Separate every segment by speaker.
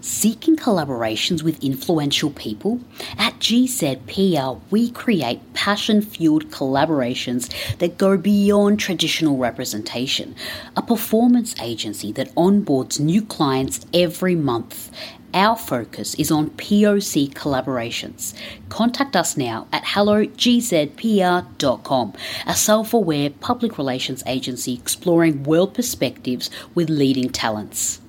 Speaker 1: Seeking collaborations with influential people? At GZPR, we create passion-fueled collaborations that go beyond traditional representation. A performance agency that onboards new clients every month. Our focus is on POC collaborations. Contact us now at hellogzpr.com, a self-aware public relations agency exploring world perspectives with leading talents.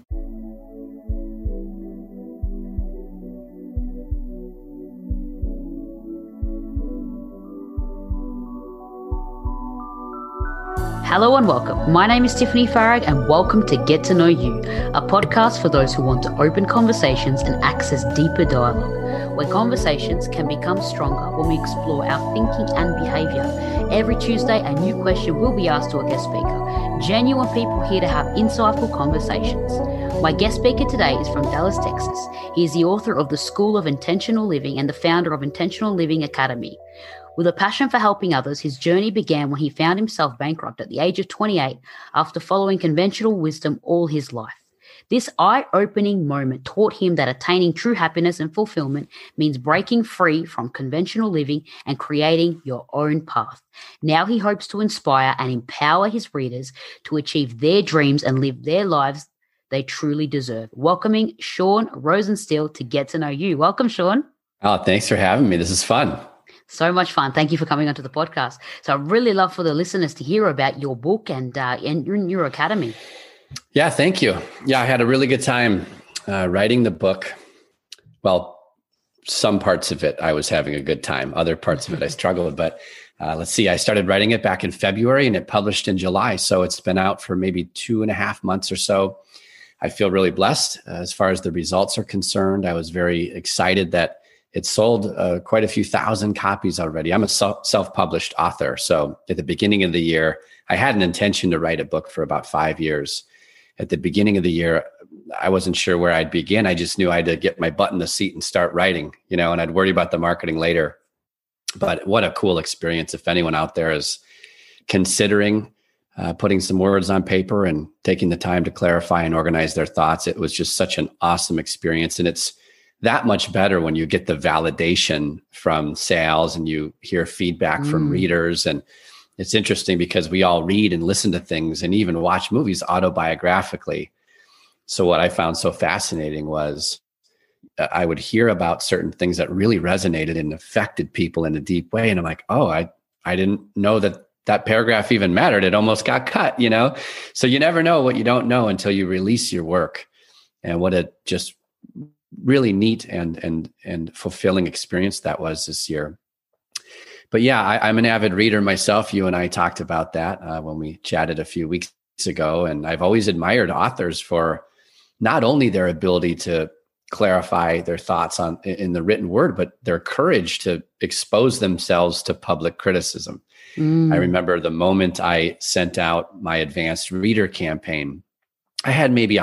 Speaker 1: Hello and welcome. My name is Tiffany Farag and welcome to Get to Know You, a podcast for those who want to open conversations and access deeper dialogue, where conversations can become stronger when we explore our thinking and behavior. Every Tuesday, a new question will be asked to a guest speaker. Genuine people here to have insightful conversations. My guest speaker today is from Dallas, Texas. He is the author of The School of Intentional Living and the founder of Intentional Living Academy. With a passion for helping others, his journey began when he found himself bankrupt at the age of 28 after following conventional wisdom all his life. This eye-opening moment taught him that attaining true happiness and fulfillment means breaking free from conventional living and creating your own path. Now he hopes to inspire and empower his readers to achieve their dreams and live their lives they truly deserve. Welcoming Sean Rosenstiel to Get to Know You. Welcome, Sean.
Speaker 2: Oh, thanks for having me. This is fun.
Speaker 1: So much fun. Thank you for coming onto the podcast. So I'd really love for the listeners to hear about your book and your academy.
Speaker 2: Yeah, thank you. Yeah, I had a really good time writing the book. Well, some parts of it, I was having a good time. Other parts of it, I struggled. But let's see, I started writing it back in February and it published in July. So it's been out for maybe 2.5 months or so. I feel really blessed as far as the results are concerned. I was very excited that it sold quite a few thousand copies already. I'm a self-published author. So at the beginning of the year, I had an intention to write a book for about 5 years. At the beginning of the year, I wasn't sure where I'd begin. I just knew I had to get my butt in the seat and start writing, and I'd worry about the marketing later. But what a cool experience. If anyone out there is considering putting some words on paper and taking the time to clarify and organize their thoughts, it was just such an awesome experience. And it's that much better when you get the validation from sales and you hear feedback from readers. And it's interesting because we all read and listen to things and even watch movies autobiographically. So what I found so fascinating was I would hear about certain things that really resonated and affected people in a deep way. And I'm like, oh, I didn't know that paragraph even mattered. It almost got cut, So you never know what you don't know until you release your work. And what a just really neat and fulfilling experience that was this year. But yeah, I'm an avid reader myself. You and I talked about that when we chatted a few weeks ago. And I've always admired authors for not only their ability to clarify their thoughts in the written word, but their courage to expose themselves to public criticism. I remember the moment I sent out my advanced reader campaign, I had maybe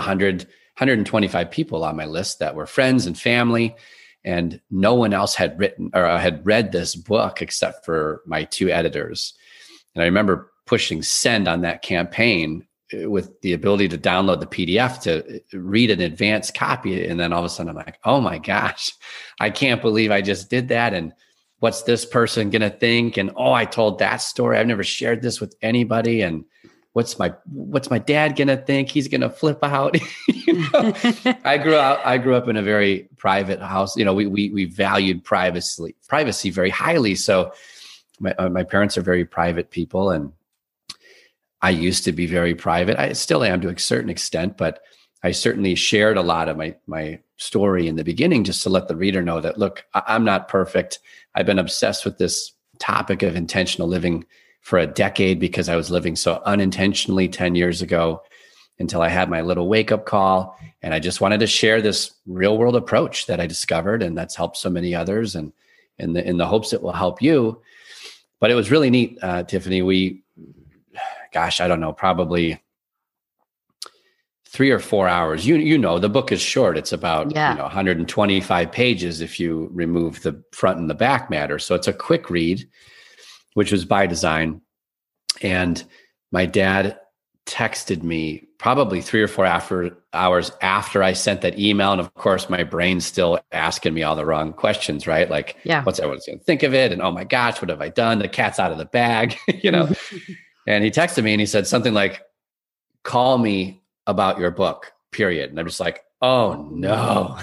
Speaker 2: 125 people on my list that were friends and family, and no one else had written or had read this book except for my 2 editors. And I remember pushing send on that campaign with the ability to download the PDF to read an advanced copy. And then all of a sudden I'm like, oh my gosh, I can't believe I just did that. And what's this person going to think? And, oh, I told that story. I've never shared this with anybody. And what's my dad going to think? He's going to flip out. I grew up in a very private house. We valued privacy very highly. So my parents are very private people. And I used to be very private. I still am to a certain extent, but I certainly shared a lot of my story in the beginning just to let the reader know that, look, I'm not perfect. I've been obsessed with this topic of intentional living for a decade because I was living so unintentionally 10 years ago until I had my little wake-up call. And I just wanted to share this real-world approach that I discovered and that's helped so many others, and in the hopes it will help you. But it was really neat, Tiffany. I don't know, probably 3 or 4 hours. The book is short. It's about 125 pages if you remove the front and the back matter. So it's a quick read, which was by design. And my dad texted me probably 3 or 4 hours after I sent that email. And of course, my brain's still asking me all the wrong questions, right? Like, what's everyone going to think of it? And oh my gosh, what have I done? The cat's out of the bag, And he texted me and he said something like, call me about your book, period. And I'm just like, oh no,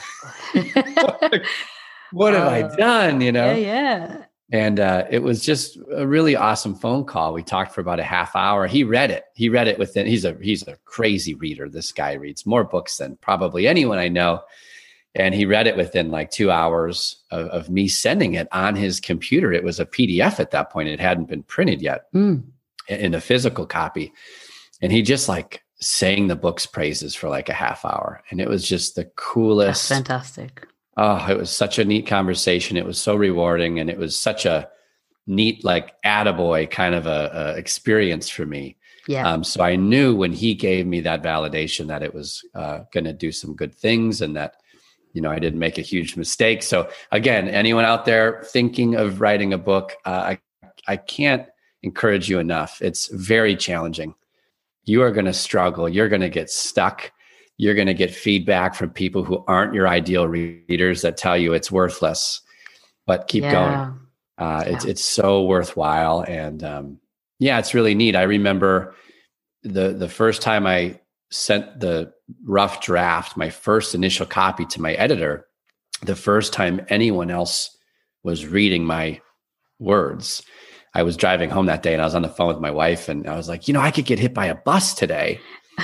Speaker 2: what have I done?
Speaker 1: Yeah.
Speaker 2: And it was just a really awesome phone call. We talked for about a half hour. He read it within, he's a crazy reader. This guy reads more books than probably anyone I know. And he read it within like 2 hours of me sending it on his computer. It was a PDF at that point. It hadn't been printed yet in a physical copy. And he just like sang the book's praises for like a half hour. And it was just the coolest.
Speaker 1: That's fantastic.
Speaker 2: Oh, it was such a neat conversation. It was so rewarding. And it was such a neat, like attaboy kind of a experience for me.
Speaker 1: Yeah.
Speaker 2: So I knew when he gave me that validation that it was going to do some good things and that, I didn't make a huge mistake. So again, anyone out there thinking of writing a book, I can't encourage you enough. It's very challenging. You are going to struggle. You're going to get stuck. You're going to get feedback from people who aren't your ideal readers that tell you it's worthless, but keep going. It's so worthwhile. And it's really neat. I remember the first time I sent the rough draft, my first initial copy to my editor, the first time anyone else was reading my words. I was driving home that day and I was on the phone with my wife and I was like, I could get hit by a bus today.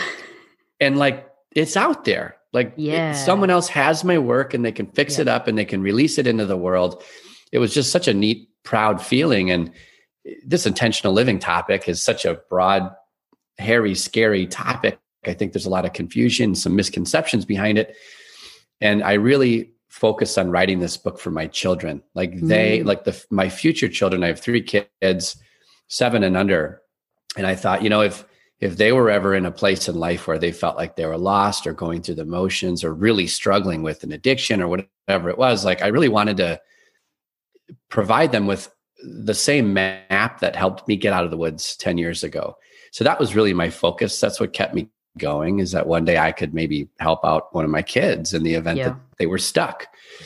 Speaker 2: And like, it's out there. Like someone else has my work and they can fix it up and they can release it into the world. It was just such a neat, proud feeling. And this intentional living topic is such a broad, hairy, scary topic. I think there's a lot of confusion, some misconceptions behind it. And I really focused on writing this book for my children. Like my future children, I have 3 kids, 7 and under. And I thought, if they were ever in a place in life where they felt like they were lost or going through the motions or really struggling with an addiction or whatever it was, like I really wanted to provide them with the same map that helped me get out of the woods 10 years ago. So that was really my focus. That's what kept me going, is that one day I could maybe help out one of my kids in the event that they were stuck.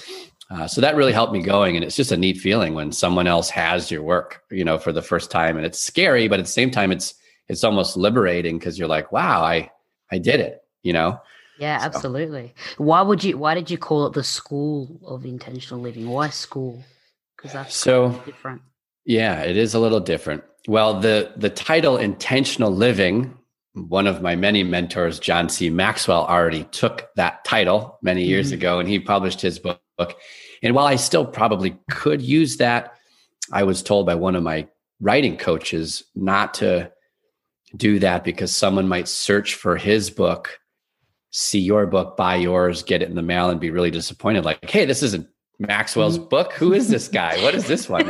Speaker 2: So that really helped me going. And it's just a neat feeling when someone else has your work, for the first time. And it's scary, but at the same time, it's almost liberating because you're like, wow, I did it, Yeah,
Speaker 1: so. Absolutely. Why did you call it the School of Intentional Living? Why school? Because that's so different.
Speaker 2: Yeah, it is a little different. Well, the title Intentional Living, one of my many mentors, John C. Maxwell, already took that title many years ago, and he published his book. And while I still probably could use that, I was told by one of my writing coaches not to do that because someone might search for his book, see your book, buy yours, get it in the mail, and be really disappointed. Like, hey, this isn't Maxwell's book. Who is this guy? What is this one?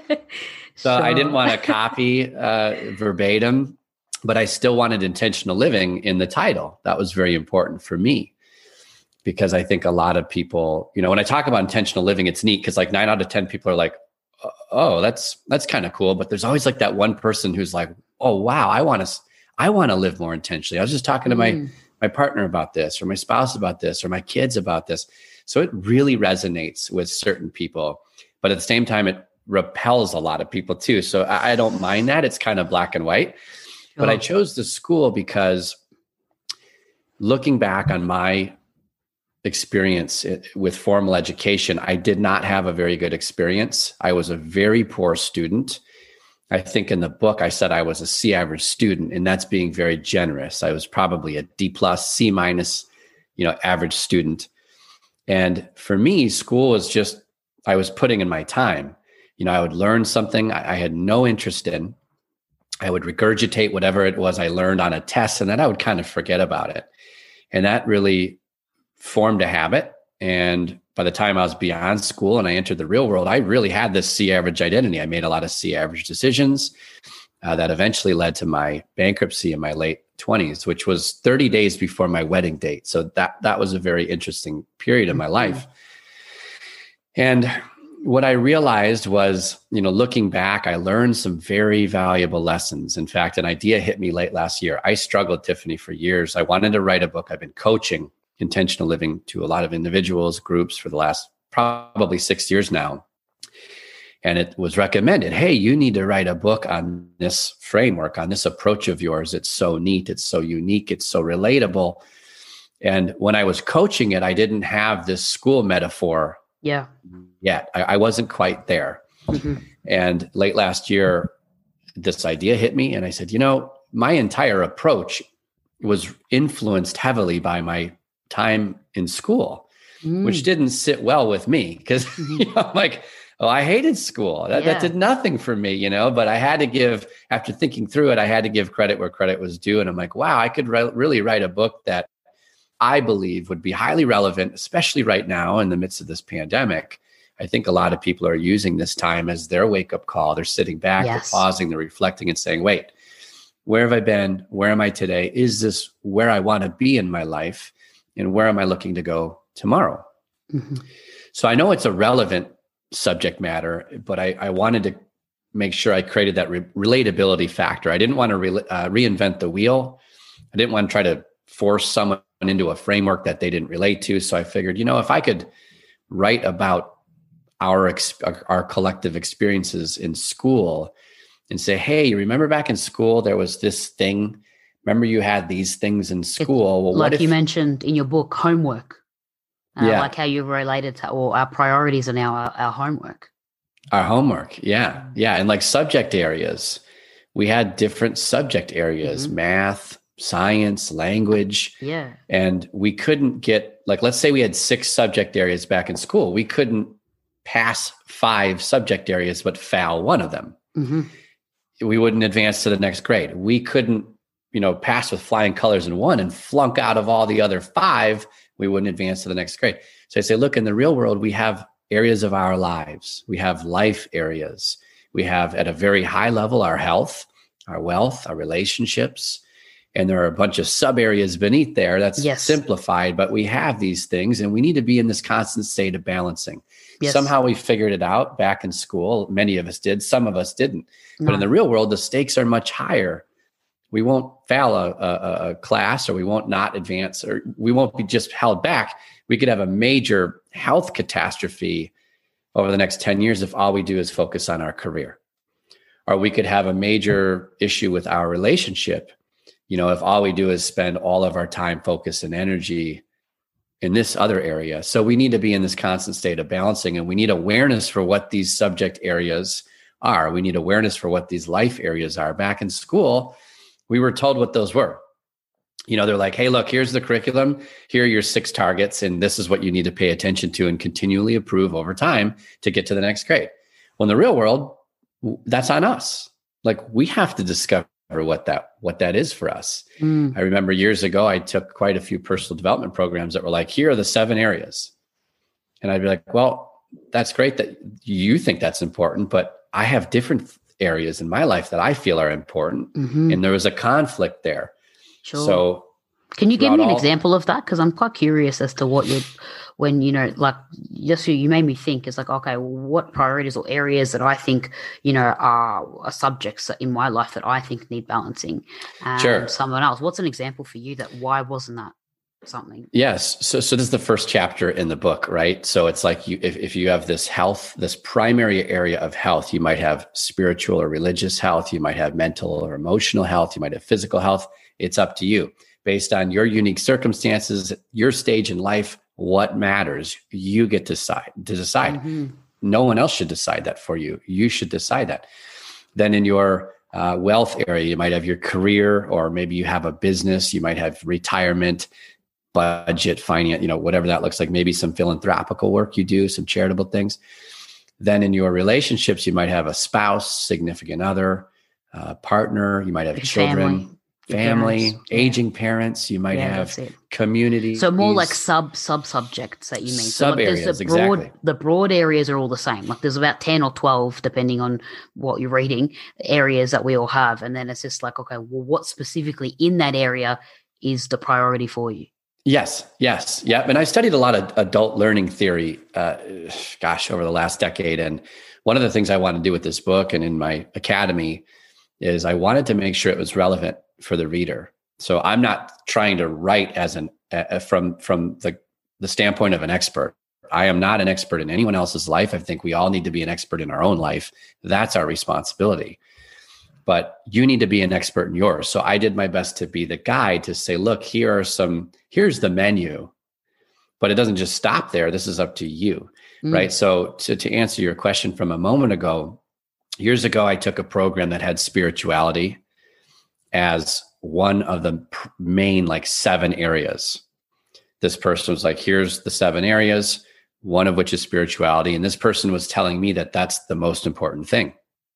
Speaker 2: So I didn't want to copy verbatim, but I still wanted intentional living in the title. That was very important for me because I think a lot of people, when I talk about intentional living, it's neat because like 9 out of 10 people are like, oh, that's kind of cool. But there's always like that one person who's like, oh, wow, I want to live more intentionally. I was just talking to my partner about this, or my spouse about this, or my kids about this. So it really resonates with certain people, but at the same time, it repels a lot of people too. So I don't mind that. It's kind of black and white, but I chose the school because looking back on my experience with formal education, I did not have a very good experience. I was a very poor student. I think in the book, I said I was a C average student, and that's being very generous. I was probably a D plus, C minus, average student. And for me, school was just, I was putting in my time. I would learn something I had no interest in. I would regurgitate whatever it was I learned on a test, and then I would kind of forget about it. And that really formed a habit. And by the time I was beyond school and I entered the real world, I really had this C average identity. I made a lot of C average decisions that eventually led to my bankruptcy in my late 20s, which was 30 days before my wedding date. So that was a very interesting period in my life. And what I realized was, looking back, I learned some very valuable lessons. In fact, an idea hit me late last year. I struggled, Tiffany, for years. I wanted to write a book. I've been coaching intentional living to a lot of individuals, groups for the last probably 6 years now. And it was recommended, hey, you need to write a book on this framework, on this approach of yours. It's so neat. It's so unique. It's so relatable. And when I was coaching it, I didn't have this school metaphor yet. I wasn't quite there. Mm-hmm. And late last year, this idea hit me. And I said, my entire approach was influenced heavily by my time in school, which didn't sit well with me because I'm like, oh, I hated school. That did nothing for me, but I had to give, after thinking through it, I had to give credit where credit was due. And I'm like, wow, I could really write a book that I believe would be highly relevant, especially right now in the midst of this pandemic. I think a lot of people are using this time as their wake-up call. They're sitting back, they're pausing, they're reflecting and saying, wait, where have I been? Where am I today? Is this where I want to be in my life? And where am I looking to go tomorrow? Mm-hmm. So I know it's a relevant subject matter, but I wanted to make sure I created that relatability factor. I didn't want to reinvent the wheel. I didn't want to try to force someone into a framework that they didn't relate to. So I figured, if I could write about our collective experiences in school and say, hey, you remember back in school, there was this thing. Remember you had these things in school. Well,
Speaker 1: like you mentioned in your book, homework. Like how you related to, or our priorities are now our homework.
Speaker 2: Our homework. Yeah. Yeah. And like subject areas, we had different subject areas, math, science, language. Yeah. And we couldn't get, like, let's say we had 6 subject areas back in school. We couldn't pass 5 subject areas, but fail one of them. Mm-hmm. We wouldn't advance to the next grade. We couldn't, pass with flying colors in one and flunk out of all the other 5. We wouldn't advance to the next grade. So I say, look, in the real world, we have areas of our lives. We have life areas. We have at a very high level, our health, our wealth, our relationships. And there are a bunch of sub areas beneath there that's simplified, but we have these things and we need to be in this constant state of balancing. Yes. Somehow we figured it out back in school. Many of us did, some of us didn't. No. But in the real world, the stakes are much higher. We won't fail a class, or we won't not advance, or we won't be just held back. We could have a major health catastrophe over the next 10 years if all we do is focus on our career. Or we could have a major issue with our relationship, if all we do is spend all of our time, focus, and energy in this other area. So we need to be in this constant state of balancing, and we need awareness for what these subject areas are. We need awareness for what these life areas are. Back in school, we were told what those were. They're like, hey, look, here's the curriculum. Here are your 6 targets. And this is what you need to pay attention to and continually improve over time to get to the next grade. Well, in the real world, that's on us. Like, we have to discover what that is for us. I remember years ago, I took quite a few personal development programs that were like, here are the 7 areas. And I'd be like, well, that's great that you think that's important, but I have different areas in my life that I feel are important. Mm-hmm. And there was a conflict there. Sure. So
Speaker 1: can you give me an example of that? Because I'm quite curious as to what you made me think. It's like, okay, what priorities or areas that I think, are subjects in my life that I think need balancing.
Speaker 2: Sure.
Speaker 1: Someone else. What's an example for you that why wasn't that something?
Speaker 2: Yes. So this is the first chapter in the book, right? So it's like if you have this health, this primary area of health, you might have spiritual or religious health, you might have mental or emotional health, you might have physical health. It's up to you based on your unique circumstances, your stage in life, what matters. You get to decide. Mm-hmm. No one else should decide that for you. You should decide that. Then in your wealth area, you might have your career, or maybe you have a business, you might have retirement, budget, finance, whatever that looks like, maybe some philanthropical work you do, some charitable things. Then in your relationships, you might have a spouse, significant other, partner, you might have children, family, aging parents, you might have community.
Speaker 1: So more like sub-subjects that you mean.
Speaker 2: Sub areas, exactly.
Speaker 1: The broad areas are all the same. Like there's about 10 or 12, depending on what you're reading, areas that we all have. And then it's just like, okay, well, what specifically in that area is the priority for you?
Speaker 2: Yes. Yep. And I studied a lot of adult learning theory, over the last decade. And one of the things I wanted to do with this book and in my academy is I wanted to make sure it was relevant for the reader. So I'm not trying to write as from the standpoint of an expert. I am not an expert in anyone else's life. I think we all need to be an expert in our own life. That's our responsibility. But you need to be an expert in yours. So I did my best to be the guide to say, look, here's the menu, but it doesn't just stop there. This is up to you, right? So to answer your question from a moment ago, years ago, I took a program that had spirituality as one of the main 7 areas. This person was like, here's the 7 areas, one of which is spirituality. And this person was telling me that that's the most important thing.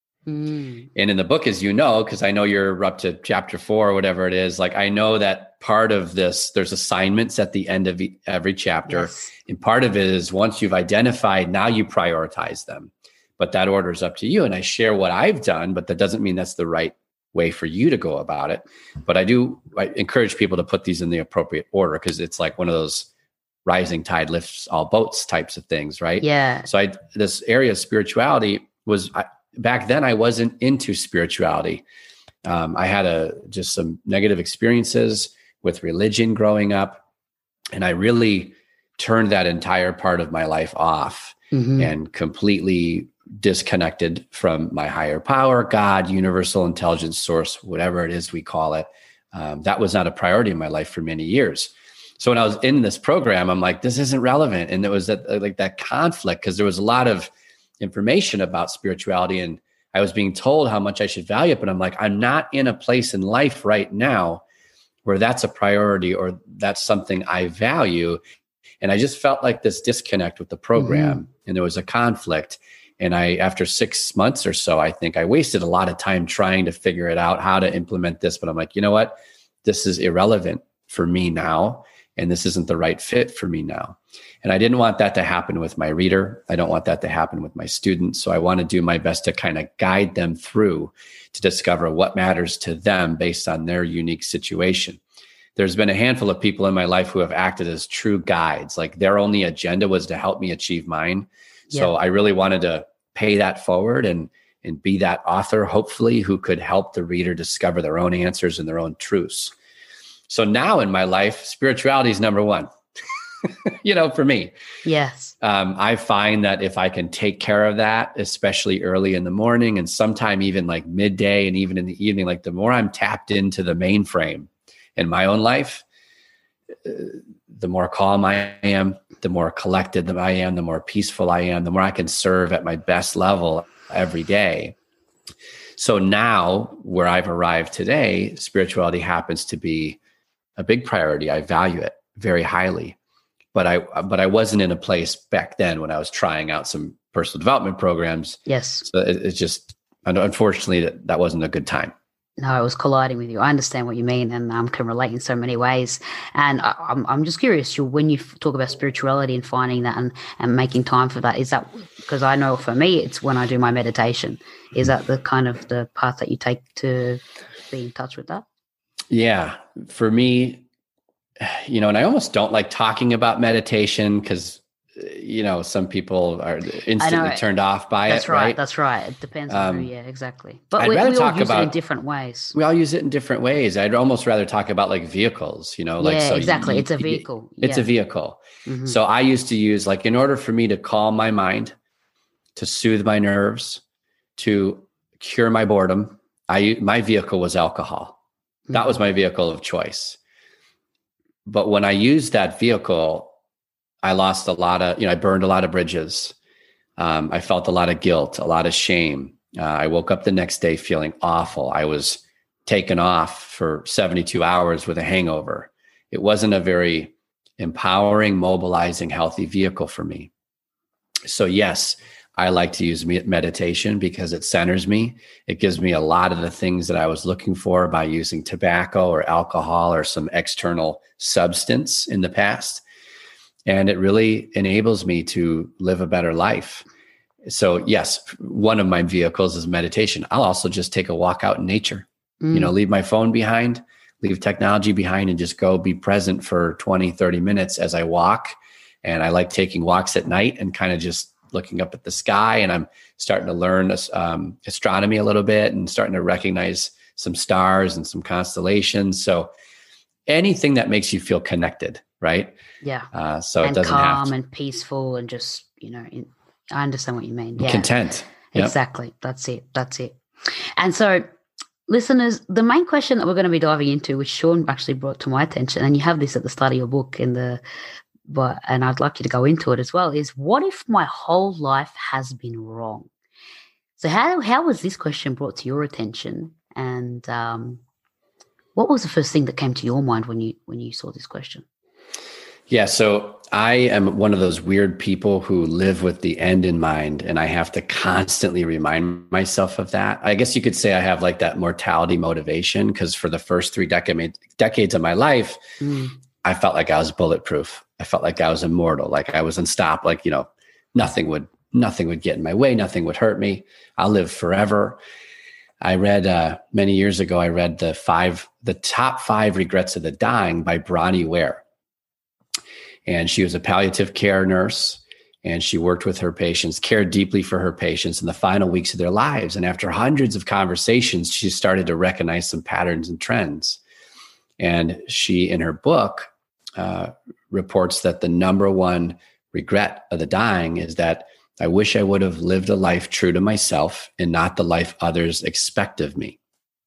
Speaker 2: And in the book, as you know, because I know you're up to chapter 4 or whatever it is, I know that part of this, there's assignments at the end of every chapter. Yes. And part of it is once you've identified, now you prioritize them. But that order is up to you. And I share what I've done, but that doesn't mean that's the right way for you to go about it. But I encourage people to put these in the appropriate order, because it's like one of those rising tide lifts all boats types of things, right?
Speaker 1: Yeah.
Speaker 2: So this area of spirituality was... back then, I wasn't into spirituality. I had just some negative experiences with religion growing up, and I really turned that entire part of my life off and completely disconnected from my higher power, God, universal intelligence source, whatever it is we call it. That was not a priority in my life for many years. So when I was in this program, I'm like, this isn't relevant. And there was that conflict, because there was a lot of information about spirituality, and I was being told how much I should value it, but I'm like, I'm not in a place in life right now where that's a priority or that's something I value. And I just felt like this disconnect with the program, and there was a conflict. And after 6 months or so, I think I wasted a lot of time trying to figure it out, how to implement this. But I'm like, you know what? This is irrelevant for me now, and this isn't the right fit for me now. And I didn't want that to happen with my reader. I don't want that to happen with my students. So I want to do my best to kind of guide them through to discover what matters to them based on their unique situation. There's been a handful of people in my life who have acted as true guides. Like their only agenda was to help me achieve mine. Yeah. So I really wanted to pay that forward and be that author, hopefully, who could help the reader discover their own answers and their own truths. So now in my life, spirituality is number one. For me.
Speaker 1: Yes.
Speaker 2: I find that if I can take care of that, especially early in the morning and sometime even like midday and even in the evening, the more I'm tapped into the mainframe in my own life, the more calm I am, the more collected that I am, the more peaceful I am, the more I can serve at my best level every day. So now where I've arrived today, spirituality happens to be a big priority. I value it very highly. But I wasn't in a place back then when I was trying out some personal development programs.
Speaker 1: Yes.
Speaker 2: So it's just, unfortunately, that wasn't a good time.
Speaker 1: No, I was colliding with you. I understand what you mean, and can relate in so many ways. And I'm just curious, when you talk about spirituality and finding that and making time for that, is that, because I know for me, it's when I do my meditation. Is that the kind of the path that you take to be in touch with that?
Speaker 2: Yeah. For me, and I almost don't like talking about meditation because, some people are instantly turned off by it. Right? That's right. It depends on who, yeah, exactly. But we all use it in different ways. We all use it in different ways. I'd almost rather talk about vehicles,
Speaker 1: exactly. It's a vehicle.
Speaker 2: It's a vehicle. Mm-hmm. So I used to use, in order for me to calm my mind, to soothe my nerves, to cure my boredom, my vehicle was alcohol. Mm-hmm. That was my vehicle of choice. But when I used that vehicle, I lost a lot of, I burned a lot of bridges. I felt a lot of guilt, a lot of shame. I woke up the next day feeling awful. I was taken off for 72 hours with a hangover. It wasn't a very empowering, mobilizing, healthy vehicle for me. So yes, I like to use meditation because it centers me. It gives me a lot of the things that I was looking for by using tobacco or alcohol or some external substance in the past. And it really enables me to live a better life. So yes, one of my vehicles is meditation. I'll also just take a walk out in nature, leave my phone behind, leave technology behind and just go be present for 20, 30 minutes as I walk. And I like taking walks at night and kind of just looking up at the sky. And I'm starting to learn astronomy a little bit and starting to recognize some stars and some constellations. So anything that makes you feel connected, right?
Speaker 1: Yeah.
Speaker 2: So
Speaker 1: and
Speaker 2: it doesn't
Speaker 1: calm
Speaker 2: have to.
Speaker 1: and peaceful and just, I understand what you mean. Yeah.
Speaker 2: Content. Yep.
Speaker 1: Exactly. That's it. And so, listeners, the main question that we're going to be diving into, which Sean actually brought to my attention, and you have this at the start of your book and I'd like you to go into it as well, is what if my whole life has been wrong? So how was this question brought to your attention? And what was the first thing that came to your mind when you saw this question?
Speaker 2: Yeah, so I am one of those weird people who live with the end in mind, and I have to constantly remind myself of that. I guess you could say I have like that mortality motivation, because for the first 3 decades of my life, I felt like I was bulletproof. I felt like I was immortal, like I was unstoppable, like, nothing would get in my way. Nothing would hurt me. I'll live forever. I read many years ago, the top 5 regrets of the dying by Bronnie Ware. And she was a palliative care nurse, and she worked with her patients, cared deeply for her patients in the final weeks of their lives. And after hundreds of conversations, she started to recognize some patterns and trends. And she, in her book, reports that the number one regret of the dying is that I wish I would have lived a life true to myself and not the life others expect of me.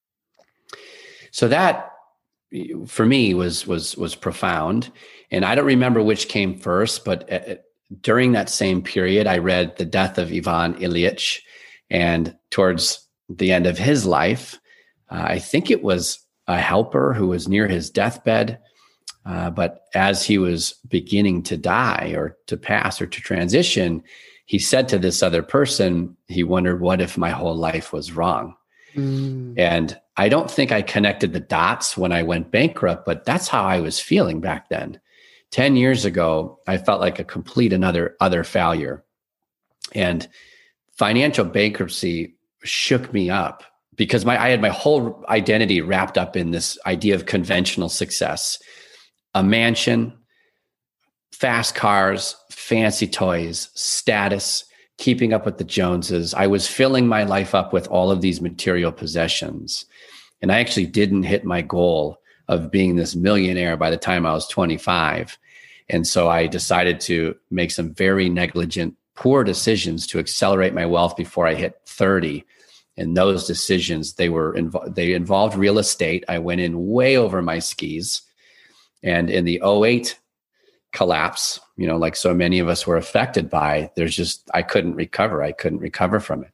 Speaker 2: So that, for me, was profound. And I don't remember which came first, but during that same period, I read The Death of Ivan Ilyich. And towards the end of his life, I think it was a helper who was near his deathbed. But as he was beginning to die or to pass or to transition, he said to this other person, he wondered, what if my whole life was wrong? And I don't think I connected the dots when I went bankrupt, but that's how I was feeling back then. 10 years ago, I felt like a complete other failure. And financial bankruptcy shook me up because I had my whole identity wrapped up in this idea of conventional success. A mansion, fast cars, fancy toys, status, keeping up with the Joneses. I was filling my life up with all of these material possessions. And I actually didn't hit my goal of being this millionaire by the time I was 25. And so I decided to make some very negligent, poor decisions to accelerate my wealth before I hit 30. And those decisions, they involved real estate. I went in way over my skis. And in the 2008 collapse, like so many of us were affected by, I couldn't recover from it.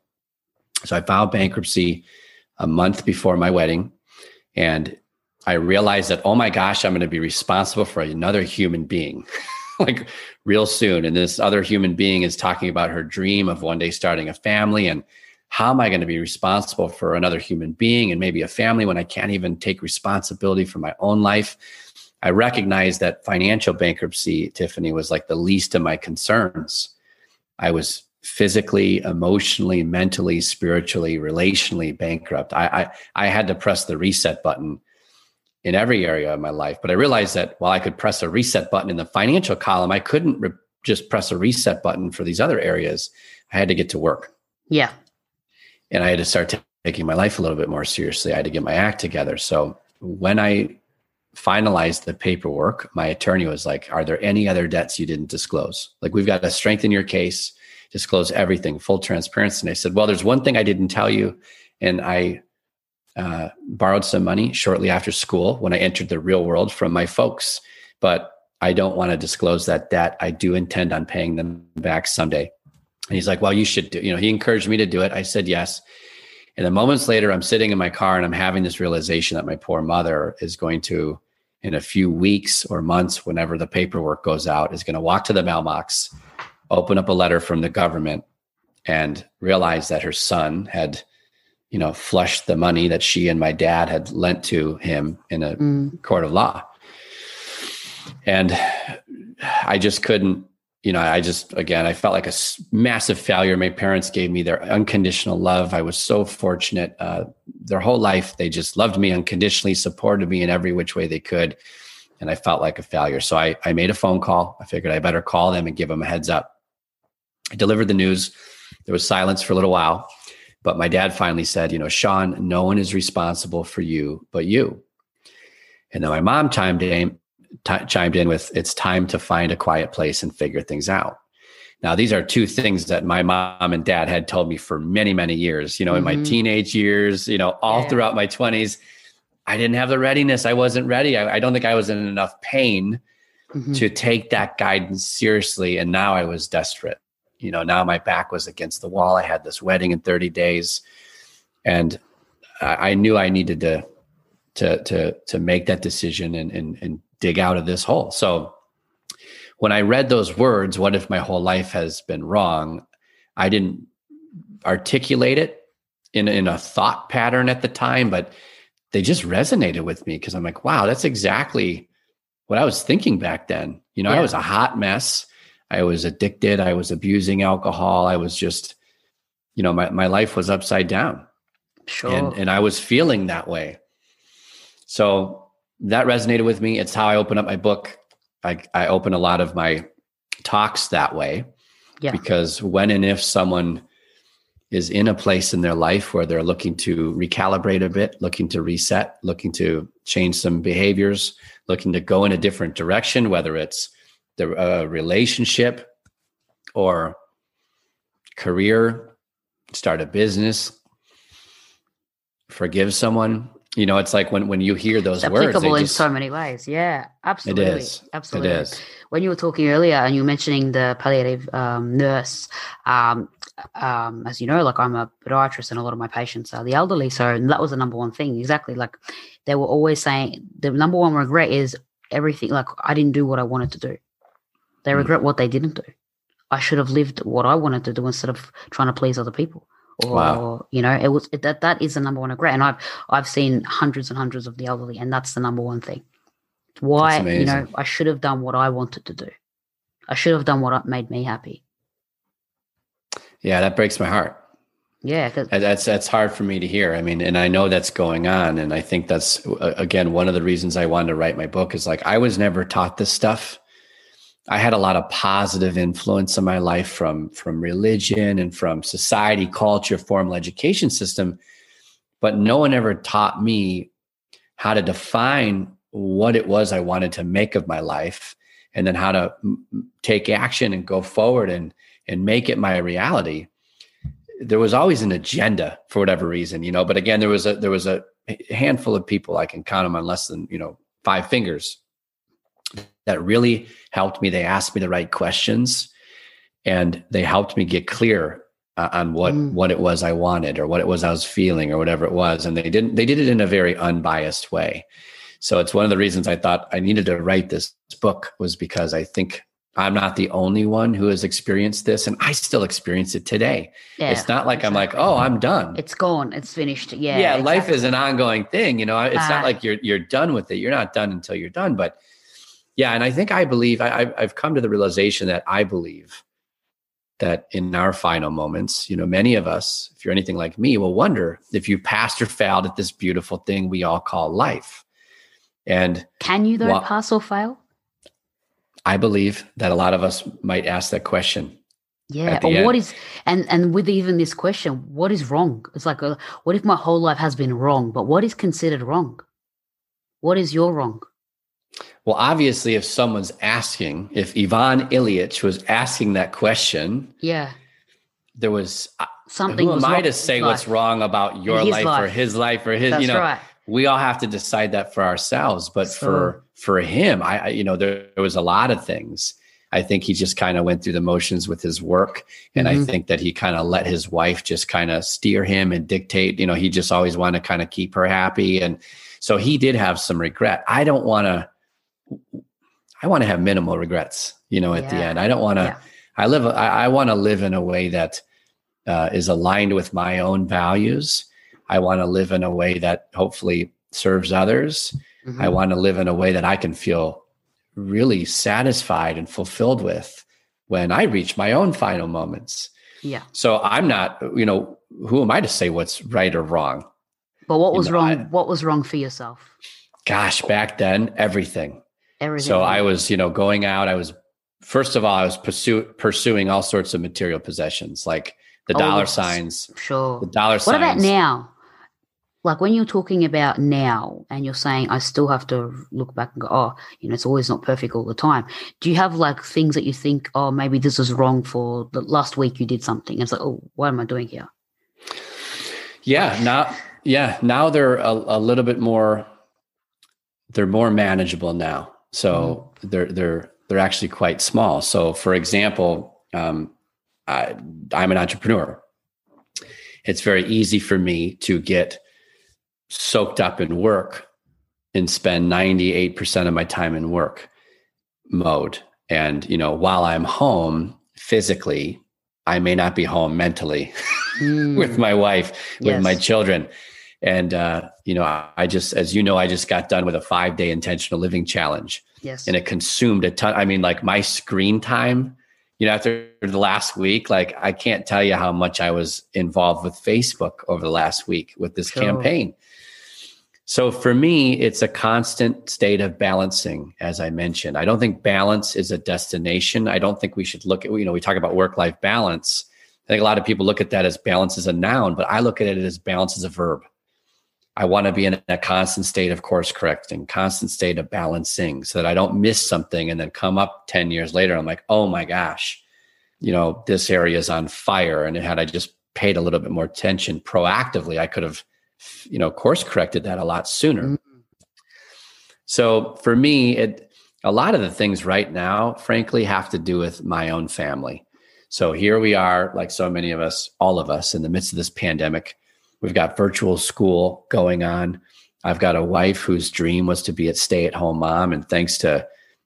Speaker 2: So I filed bankruptcy a month before my wedding. And I realized that, oh my gosh, I'm going to be responsible for another human being like real soon. And this other human being is talking about her dream of one day starting a family. And how am I going to be responsible for another human being and maybe a family when I can't even take responsibility for my own life? I recognized that financial bankruptcy, Tiffany, was like the least of my concerns. I was physically, emotionally, mentally, spiritually, relationally bankrupt. I had to press the reset button in every area of my life. But I realized that while I could press a reset button in the financial column, I couldn't just press a reset button for these other areas. I had to get to work.
Speaker 1: Yeah.
Speaker 2: And I had to start taking my life a little bit more seriously. I had to get my act together. So when I finalized the paperwork, my attorney was like, are there any other debts you didn't disclose? Like, we've got to strengthen your case, disclose everything, full transparency. And I said, well, there's one thing I didn't tell you. And I borrowed some money shortly after school when I entered the real world from my folks, but I don't want to disclose that debt. I do intend on paying them back someday. And he's like, well, you should do, he encouraged me to do it. I said, yes. And then moments later, I'm sitting in my car and I'm having this realization that my poor mother is going to, in a few weeks or months, whenever the paperwork goes out, is going to walk to the mailbox, open up a letter from the government, and realize that her son had, flushed the money that she and my dad had lent to him in a court of law. And I just couldn't I felt like a massive failure. My parents gave me their unconditional love. I was so fortunate. Their whole life, they just loved me unconditionally, supported me in every which way they could. And I felt like a failure. So I made a phone call. I figured I better call them and give them a heads up. I delivered the news. There was silence for a little while, but my dad finally said, Sean, no one is responsible for you but you. And then my mom chimed in with, it's time to find a quiet place and figure things out. Now, these are two things that my mom and dad had told me for many, many years, in my teenage years, throughout my 20s. I didn't have the readiness. I wasn't ready. I don't think I was in enough pain to take that guidance seriously. And now I was desperate. Now my back was against the wall. I had this wedding in 30 days. And I knew I needed to make that decision and dig out of this hole. So when I read those words, what if my whole life has been wrong? I didn't articulate it in a thought pattern at the time, but they just resonated with me because I'm like, wow, that's exactly what I was thinking back then. I was a hot mess. I was addicted. I was abusing alcohol. I was just, my life was upside down.
Speaker 1: Sure.
Speaker 2: And I was feeling that way. So that resonated with me. It's how I open up my book. I open a lot of my talks that way. Yeah. Because when and if someone is in a place in their life where they're looking to recalibrate a bit, looking to reset, looking to change some behaviors, looking to go in a different direction, whether it's the relationship or career, start a business, forgive someone. It's like when you hear those words,
Speaker 1: applicable in so many ways. Yeah, absolutely.
Speaker 2: It is.
Speaker 1: Absolutely.
Speaker 2: It is.
Speaker 1: When you were talking earlier and you were mentioning the palliative nurse, as you know, like I'm a podiatrist and a lot of my patients are the elderly. So that was the number one thing. Exactly. Like they were always saying the number one regret is everything. Like I didn't do what I wanted to do. They regret what they didn't do. I should have lived what I wanted to do instead of trying to please other people. Or, it was that is the number one regret. And I've seen hundreds and hundreds of the elderly, and that's the number one thing. Why, I should have done what I wanted to do. I should have done what made me happy.
Speaker 2: Yeah, that breaks my heart.
Speaker 1: Yeah.
Speaker 2: That's hard for me to hear. I mean, and I know that's going on. And I think that's, again, one of the reasons I wanted to write my book is like, I was never taught this stuff. I had a lot of positive influence in my life from religion and from society, culture, formal education system, but no one ever taught me how to define what it was I wanted to make of my life, and then how to take action and go forward and make it my reality. There was always an agenda for whatever reason, but again, there was a handful of people, I can count them on less than, 5 fingers, that really helped me. They asked me the right questions, and they helped me get clear on what it was I wanted, or what it was I was feeling, or whatever it was. And they did it in a very unbiased way. So it's one of the reasons I thought I needed to write this book, was because I think I'm not the only one who has experienced this, and I still experience it today. Yeah, it's not like exactly. I'm like, oh, I'm done.
Speaker 1: It's gone. It's finished. Yeah.
Speaker 2: Yeah. Exactly. Life is an ongoing thing. It's not like you're done with it. You're not done until you're done. But yeah. And I think I've come to the realization that I believe that in our final moments, many of us, if you're anything like me, will wonder if you passed or failed at this beautiful thing we all call life. And
Speaker 1: can you though pass or fail?
Speaker 2: I believe that a lot of us might ask that question.
Speaker 1: Yeah. Or what is, and with even this question, what is wrong? It's like, what if my whole life has been wrong, but what is considered wrong? What is your wrong?
Speaker 2: Well, obviously, if someone's asking, if Ivan Ilyich was asking that question,
Speaker 1: yeah,
Speaker 2: there was
Speaker 1: something.
Speaker 2: Who am I to say what's wrong about your life or his life or his?
Speaker 1: That's right.
Speaker 2: We all have to decide that for ourselves. But for him, there was a lot of things. I think he just kind of went through the motions with his work, and I think that he kind of let his wife just kind of steer him and dictate. He just always wanted to kind of keep her happy, and so he did have some regret. I want to have minimal regrets, at the end. I don't want to, I want to live in a way that is aligned with my own values. I want to live in a way that hopefully serves others. I want to live in a way that I can feel really satisfied and fulfilled with when I reach my own final moments.
Speaker 1: Yeah.
Speaker 2: So I'm not, who am I to say what's right or wrong?
Speaker 1: But what was wrong? What was wrong for yourself?
Speaker 2: Gosh, back then, everything.
Speaker 1: Everything.
Speaker 2: So I was, going out. First of all, I was pursuing all sorts of material possessions, like the dollar signs.
Speaker 1: Sure.
Speaker 2: The dollar signs.
Speaker 1: What about now? Like when you're talking about now and you're saying, I still have to look back and go, it's always not perfect all the time. Do you have like things that you think, maybe this is wrong for the last week you did something? And it's like, what am I doing here?
Speaker 2: Yeah. Now they're a little bit more, they're more manageable now. So they're actually quite small. So for example, I'm an entrepreneur. It's very easy for me to get soaked up in work and spend 98% of my time in work mode. And, while I'm home physically, I may not be home mentally with my wife, with my children. And, I just got done with a 5-day intentional living challenge.
Speaker 1: Yes.
Speaker 2: And it consumed a ton. I mean, like my screen time, after the last week, like I can't tell you how much I was involved with Facebook over the last week with this campaign. So for me, it's a constant state of balancing, as I mentioned. I don't think balance is a destination. I don't think we should look at, we talk about work-life balance. I think a lot of people look at that as balance as a noun, but I look at it as balance as a verb. I want to be in a constant state of course correcting, constant state of balancing so that I don't miss something and then come up 10 years later. I'm like, oh my gosh, this area is on fire. And had I just paid a little bit more attention proactively, I could have, course corrected that a lot sooner. Mm-hmm. So for me, a lot of the things right now, frankly, have to do with my own family. So here we are, like so many of us, all of us in the midst of this pandemic. We've got virtual school going on. I've got a wife whose dream was to be a stay-at-home mom. And thanks to,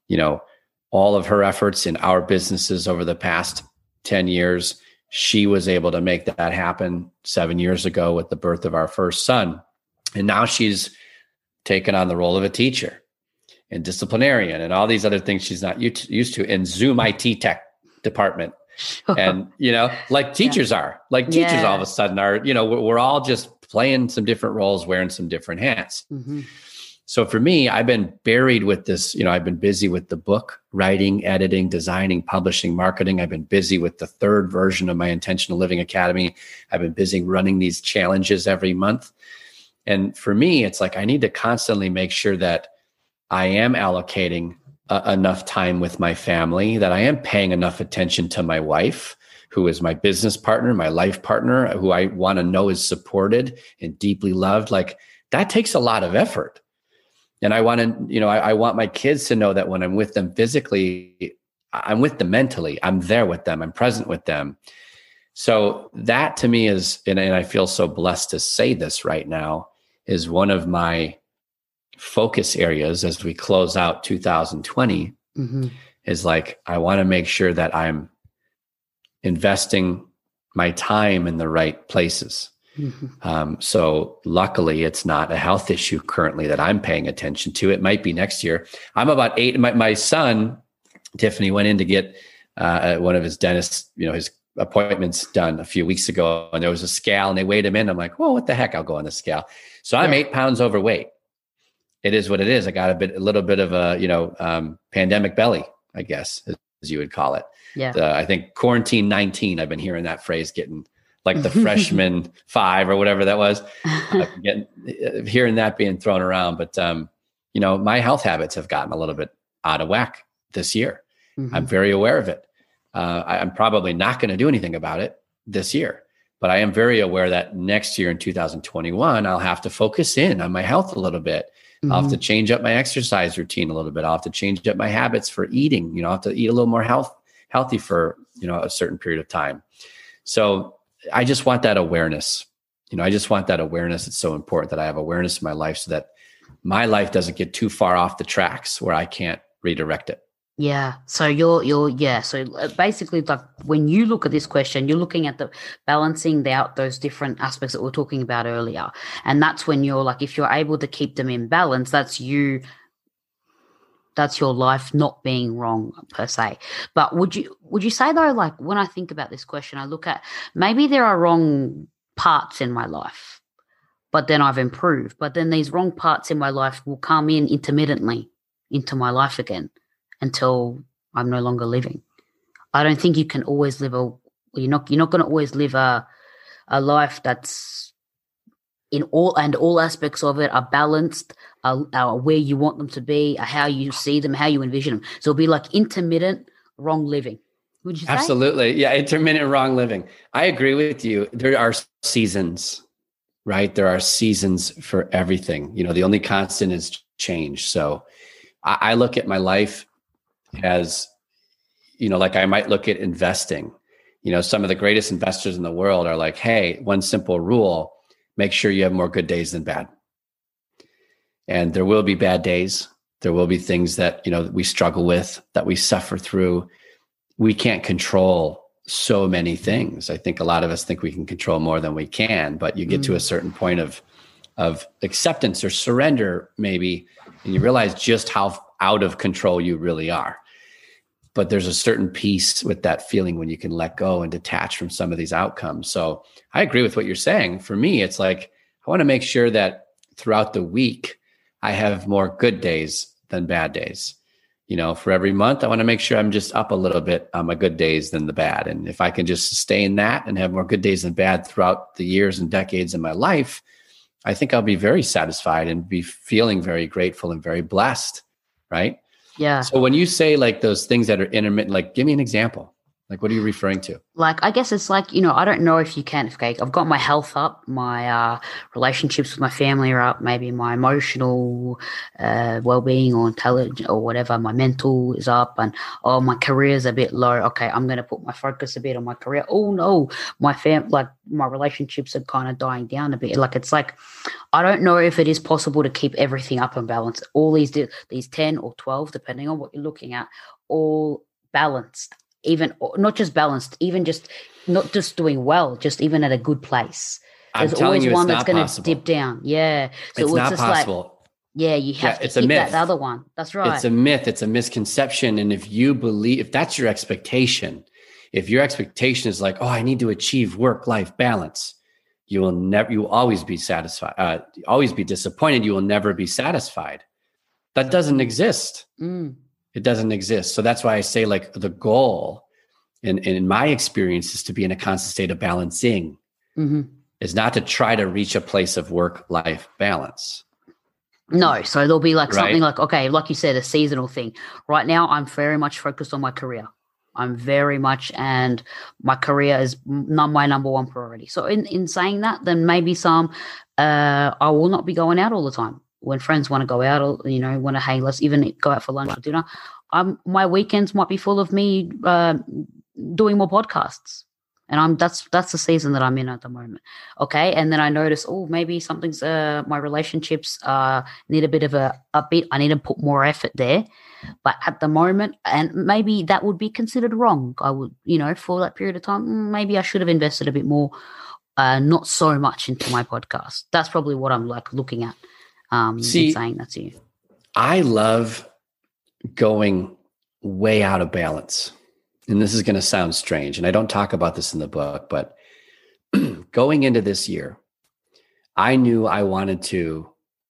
Speaker 2: all of her efforts in our businesses over the past 10 years, she was able to make that happen 7 years ago with the birth of our first son. And now she's taken on the role of a teacher and disciplinarian and all these other things she's not used to in Zoom IT tech department. And, like teachers are, like teachers all of a sudden are, we're all just playing some different roles, wearing some different hats. Mm-hmm. So for me, I've been buried with this, I've been busy with the book, writing, editing, designing, publishing, marketing. I've been busy with the third version of my Intentional Living Academy. I've been busy running these challenges every month. And for me, it's like, I need to constantly make sure that I am allocating enough time with my family, that I am paying enough attention to my wife, who is my business partner, my life partner, who I want to know is supported and deeply loved. Like that takes a lot of effort. And I want to, I want my kids to know that when I'm with them physically, I'm with them mentally. I'm there with them. I'm present with them. So that to me is, and I feel so blessed to say this right now, is one of my focus areas as we close out 2020 is like, I want to make sure that I'm investing my time in the right places. So luckily it's not a health issue currently that I'm paying attention to. It might be next year. I'm about 8. My son, Tiffany, went in to get one of his dentist, his appointments done a few weeks ago, and there was a scale and they weighed him in. I'm like, well, what the heck? I'll go on the scale. So I'm 8 pounds overweight. It is what it is. I got a little bit of a, pandemic belly, I guess, as you would call it.
Speaker 1: Yeah.
Speaker 2: I think quarantine 19, I've been hearing that phrase getting like the freshman 5 or whatever that was, hearing that being thrown around. But, my health habits have gotten a little bit out of whack this year. I'm very aware of it. I'm probably not going to do anything about it this year, but I am very aware that next year in 2021, I'll have to focus in on my health a little bit. I'll have to change up my exercise routine a little bit. I'll have to change up my habits for eating. I'll have to eat a little more healthy for, a certain period of time. So I just want that awareness. I just want that awareness. It's so important that I have awareness in my life so that my life doesn't get too far off the tracks where I can't redirect it.
Speaker 1: Yeah. So So basically, like when you look at this question, you're looking at the balancing out those different aspects that we were talking about earlier. And that's when you're like, if you're able to keep them in balance, that's you That's your life not being wrong per se. But would you say though, like when I think about this question, I look at maybe there are wrong parts in my life, but then I've improved. But then these wrong parts in my life will come in intermittently into my life again until I'm no longer living. I don't think you can always live you're not going to always live a life that's in all aspects of it are balanced, are where you want them to be, are how you see them, how you envision them. So it'll be like intermittent wrong living. Would you say?
Speaker 2: Absolutely. Yeah. Intermittent wrong living. I agree with you. There are seasons, right? There are seasons for everything. The only constant is change. So I look at my life as, like I might look at investing. Some of the greatest investors in the world are like, hey, one simple rule, make sure you have more good days than bad. And there will be bad days. There will be things that, we struggle with, that we suffer through. We can't control so many things. I think a lot of us think we can control more than we can, but you get to a certain point of acceptance or surrender maybe, and you realize just how out of control you really are. But there's a certain peace with that feeling when you can let go and detach from some of these outcomes. So I agree with what you're saying. For me, it's like, I want to make sure that throughout the week, I have more good days than bad days. For every month, I want to make sure I'm just up a little bit on my good days than the bad. And if I can just sustain that and have more good days than bad throughout the years and decades in my life, I think I'll be very satisfied and be feeling very grateful and very blessed, right?
Speaker 1: Yeah.
Speaker 2: So when you say like those things that are intermittent, like give me an example. Like, what are you referring to?
Speaker 1: Like, I guess it's like, I don't know if you can. Okay, I've got my health up, my relationships with my family are up, maybe my emotional well-being or intelligence or whatever, my mental is up, and my career's a bit low. Okay, I'm going to put my focus a bit on my career. Oh no, my relationships are kind of dying down a bit. Like, it's like, I don't know if it is possible to keep everything up and balanced. All these 10 or 12, depending on what you're looking at, all balanced. Even not just balanced, even just not just doing well, just even at a good place. There's always one that's going to dip down. Yeah. So
Speaker 2: it's not
Speaker 1: just
Speaker 2: possible.
Speaker 1: Like, yeah, you have to keep that other one. That's right.
Speaker 2: It's a myth. It's a misconception. And if that's your expectation, if your expectation is like, oh, I need to achieve work-life balance, you will always be satisfied, always be disappointed. You will never be satisfied. That doesn't exist. It doesn't exist. So that's why I say like the goal in my experience is to be in a constant state of balancing, is not to try to reach a place of work-life balance.
Speaker 1: No. So there'll be like something like, okay, like you said, a seasonal thing. Right now, I'm very much focused on my career. And my career is my number one priority. So in saying that, then maybe I will not be going out all the time. When friends want to go out or, want to, hey, let's even go out for lunch or dinner. My weekends might be full of me doing more podcasts. And that's the season that I'm in at the moment. Okay. And then I notice, maybe something's, my relationships need a bit of I need to put more effort there. But at the moment, and maybe that would be considered wrong. I would, for that period of time, maybe I should have invested a bit more, not so much into my podcast. That's probably what I'm like looking at. Saying that to you.
Speaker 2: I love going way out of balance. And this is going to sound strange. And I don't talk about this in the book, but going into this year, I knew I wanted to,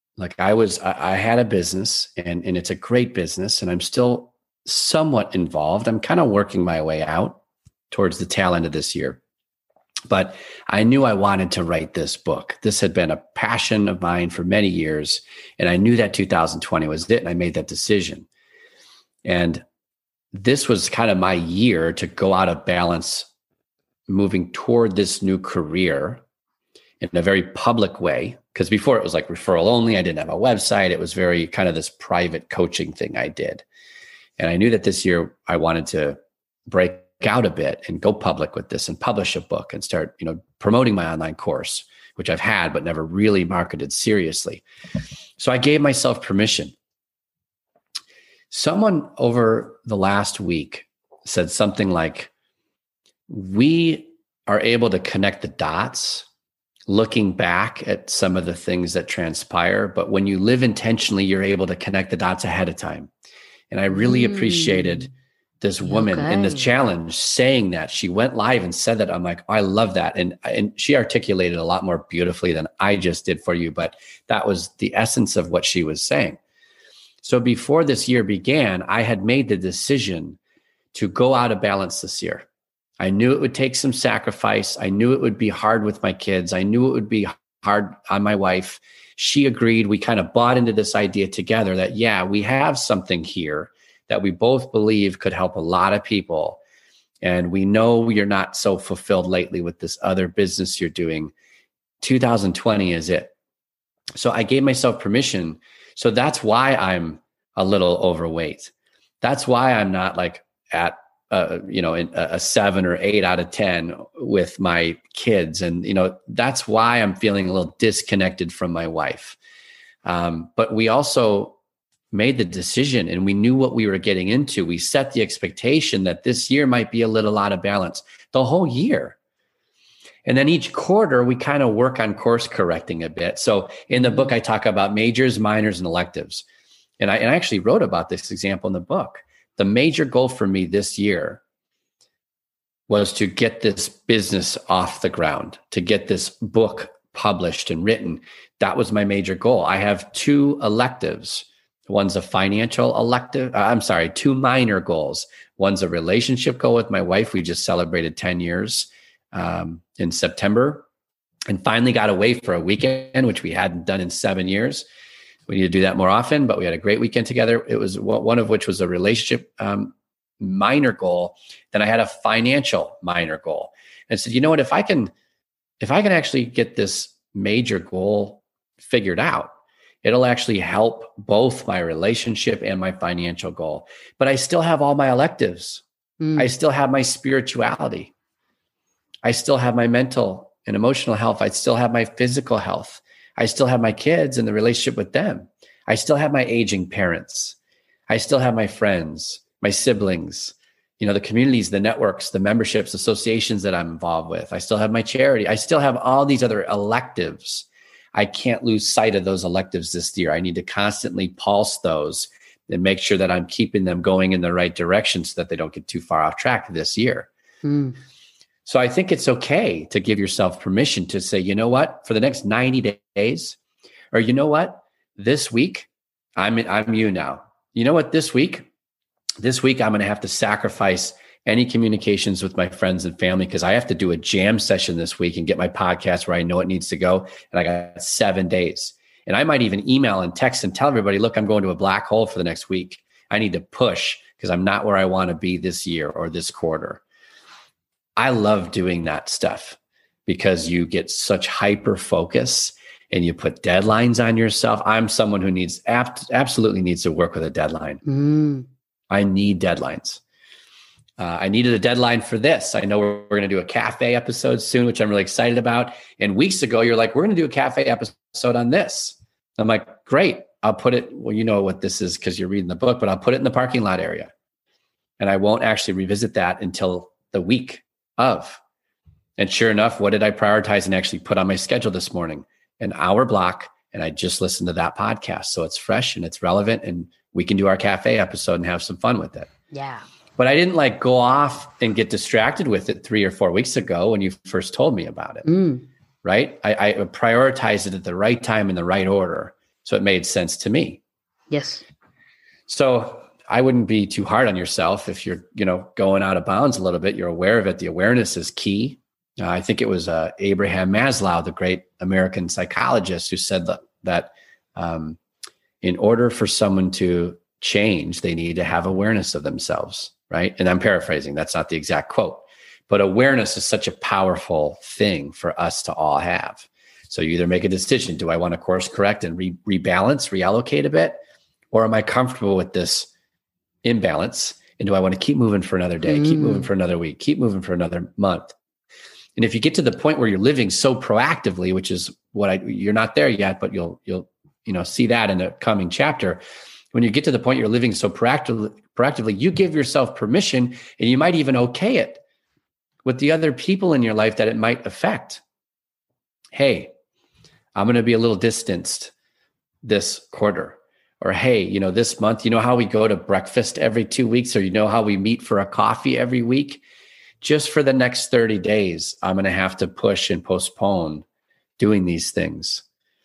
Speaker 2: I had a business and it's a great business and I'm still somewhat involved. I'm kind of working my way out towards the tail end of this year. But I knew I wanted to write this book. This had been a passion of mine for many years. And I knew that 2020 was it. And I made that decision. And this was kind of my year to go out of balance, moving toward this new career in a very public way. Because before it was like referral only. I didn't have a website. It was very kind of this private coaching thing I did. And I knew that this year I wanted to break out a bit and go public with this and publish a book and start, promoting my online course, which I've had, but never really marketed seriously. So I gave myself permission. Someone over the last week said something like, we are able to connect the dots looking back at some of the things that transpire. But when you live intentionally, you're able to connect the dots ahead of time. And I really appreciated this woman in this challenge saying that. She went live and said that. I'm like, oh, I love that. And she articulated a lot more beautifully than I just did for you. But that was the essence of what she was saying. So before this year began, I had made the decision to go out of balance this year. I knew it would take some sacrifice. I knew it would be hard with my kids. I knew it would be hard on my wife. She agreed. We kind of bought into this idea together that, yeah, we have something here that we both believe could help a lot of people. And we know you're not so fulfilled lately with this other business you're doing. 2020 is it. So I gave myself permission. So that's why I'm a little overweight. That's why I'm not like at, in a 7 or 8 out of 10 with my kids. And, that's why I'm feeling a little disconnected from my wife. But we also made the decision and we knew what we were getting into. We set the expectation that this year might be a little out of balance the whole year. And then each quarter, we kind of work on course correcting a bit. So in the book, I talk about majors, minors, and electives. And I actually wrote about this example in the book. The major goal for me this year was to get this business off the ground, to get this book published and written. That was my major goal. I have 2 electives. One's a financial elective. 2 minor goals. One's a relationship goal with my wife. We just celebrated 10 years in September and finally got away for a weekend, which we hadn't done in 7 years. We need to do that more often, but we had a great weekend together. It was one of which was a relationship minor goal. Then I had a financial minor goal and said, you know what, if I can actually get this major goal figured out, it'll actually help both my relationship and my financial goal. But I still have all my electives. I still have my spirituality. I still have my mental and emotional health. I still have my physical health. I still have my kids and the relationship with them. I still have my aging parents. I still have my friends, my siblings, the communities, the networks, the memberships, associations that I'm involved with. I still have my charity. I still have all these other electives. I can't lose sight of those electives this year. I need to constantly pulse those and make sure that I'm keeping them going in the right direction so that they don't get too far off track this year. So I think it's okay to give yourself permission to say, you know what, for the next 90 days, or you know what, this week, I'm you now. You know what, this week, I'm going to have to sacrifice any communications with my friends and family because I have to do a jam session this week and get my podcast where I know it needs to go. And I got 7 days. And I might even email and text and tell everybody, look, I'm going to a black hole for the next week. I need to push because I'm not where I want to be this year or this quarter. I love doing that stuff because you get such hyper focus and you put deadlines on yourself. I'm someone who absolutely needs to work with a deadline. I need deadlines. I needed a deadline for this. I know we're going to do a cafe episode soon, which I'm really excited about. And weeks ago, you're like, we're going to do a cafe episode on this. I'm like, great. I'll put it, well, you know what this is because you're reading the book, but I'll put it in the parking lot area. And I won't actually revisit that until the week of. And sure enough, what did I prioritize and actually put on my schedule this morning? An hour block. And I just listened to that podcast. So it's fresh and it's relevant and we can do our cafe episode and have some fun with it.
Speaker 1: Yeah.
Speaker 2: But I didn't go off and get distracted with it 3 or 4 weeks ago when you first told me about it. Right? I prioritized it at the right time in the right order. So it made sense to me.
Speaker 1: Yes.
Speaker 2: So I wouldn't be too hard on yourself if you're, going out of bounds a little bit. You're aware of it. The awareness is key. I think it was Abraham Maslow, the great American psychologist, who said that in order for someone to change, they need to have awareness of themselves, right? And I'm paraphrasing. That's not the exact quote. But awareness is such a powerful thing for us to all have. So you either make a decision. Do I want to course correct and rebalance, reallocate a bit? Or am I comfortable with this imbalance? And do I want to keep moving for another day, keep moving for another week, keep moving for another month? And if you get to the point where you're living so proactively, which is you're not there yet, but you'll see that in a coming chapter. When you get to the point you're living so proactively, you give yourself permission, and you might even okay it with the other people in your life that it might affect. Hey, I'm going to be a little distanced this quarter, Or, hey, this month, how we go to breakfast every 2 weeks, or how we meet for a coffee every week? Just for the next 30 days, I'm going to have to push and postpone doing these things.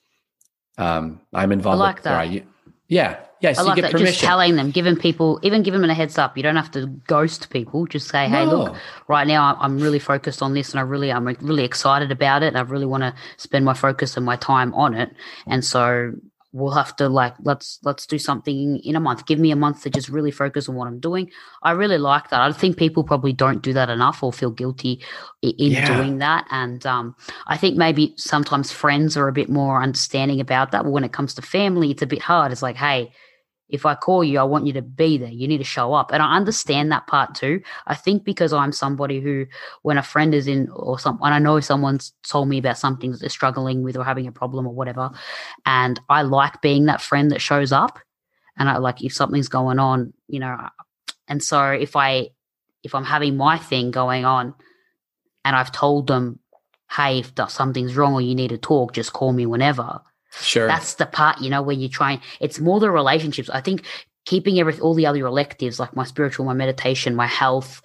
Speaker 2: I'm involved.
Speaker 1: I like that.
Speaker 2: Yeah. So
Speaker 1: I like
Speaker 2: you get
Speaker 1: that.
Speaker 2: permission.
Speaker 1: Just telling them, giving them a heads up. You don't have to ghost people. Just say, hey, look, right now I'm really focused on this, and I'm really excited about it. I really want to spend my focus and my time on it. And so we'll have to let's do something in a month. Give me a month to just really focus on what I'm doing. I really like that. I think people probably don't do that enough or feel guilty in doing that. And I think maybe sometimes friends are a bit more understanding about that. But when it comes to family, it's a bit hard. It's like, hey, if I call you, I want you to be there. You need to show up. And I understand that part too. I think because I'm somebody who, when a friend is in when I know someone's told me about something that they're struggling with or having a problem or whatever, and I like being that friend that shows up, and I like if something's going on, and so if I'm having my thing going on and I've told them, hey, if something's wrong or you need to talk, just call me whenever.
Speaker 2: Sure.
Speaker 1: That's the part, where you try. It's more the relationships. I think keeping all the other electives, like my spiritual, my meditation, my health,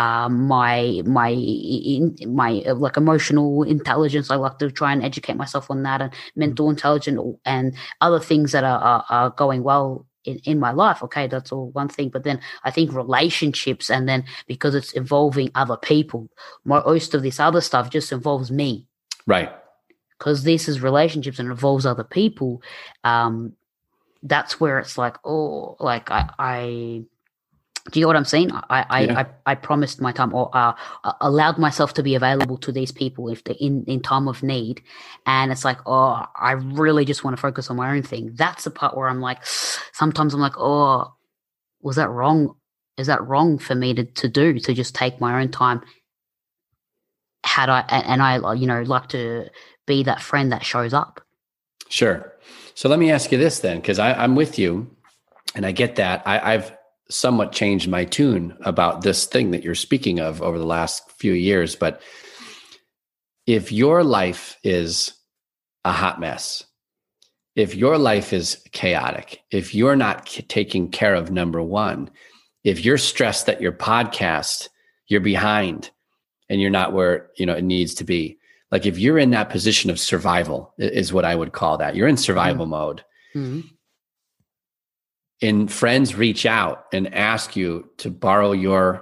Speaker 1: my like emotional intelligence. I like to try and educate myself on that, and mental intelligence and other things that are going well in my life. Okay, that's all one thing. But then I think relationships, and then because it's involving other people, most of this other stuff just involves me.
Speaker 2: Right.
Speaker 1: Because this is relationships and involves other people, that's where it's like, I do you know what I'm saying? I promised my time or allowed myself to be available to these people if they're in time of need. And it's like, I really just want to focus on my own thing. That's the part where I'm like, sometimes I'm like, was that wrong? Is that wrong for me to just take my own time? I like to be that friend that shows up.
Speaker 2: Sure. So let me ask you this then, because I'm with you and I get that. I've somewhat changed my tune about this thing that you're speaking of over the last few years. But if your life is a hot mess, if your life is chaotic, if you're not taking care of number one, if you're stressed that your podcast, you're behind and you're not where it needs to be. Like if you're in that position of survival is what I would call that. You're in survival mode. Mm-hmm. And friends reach out and ask you to borrow your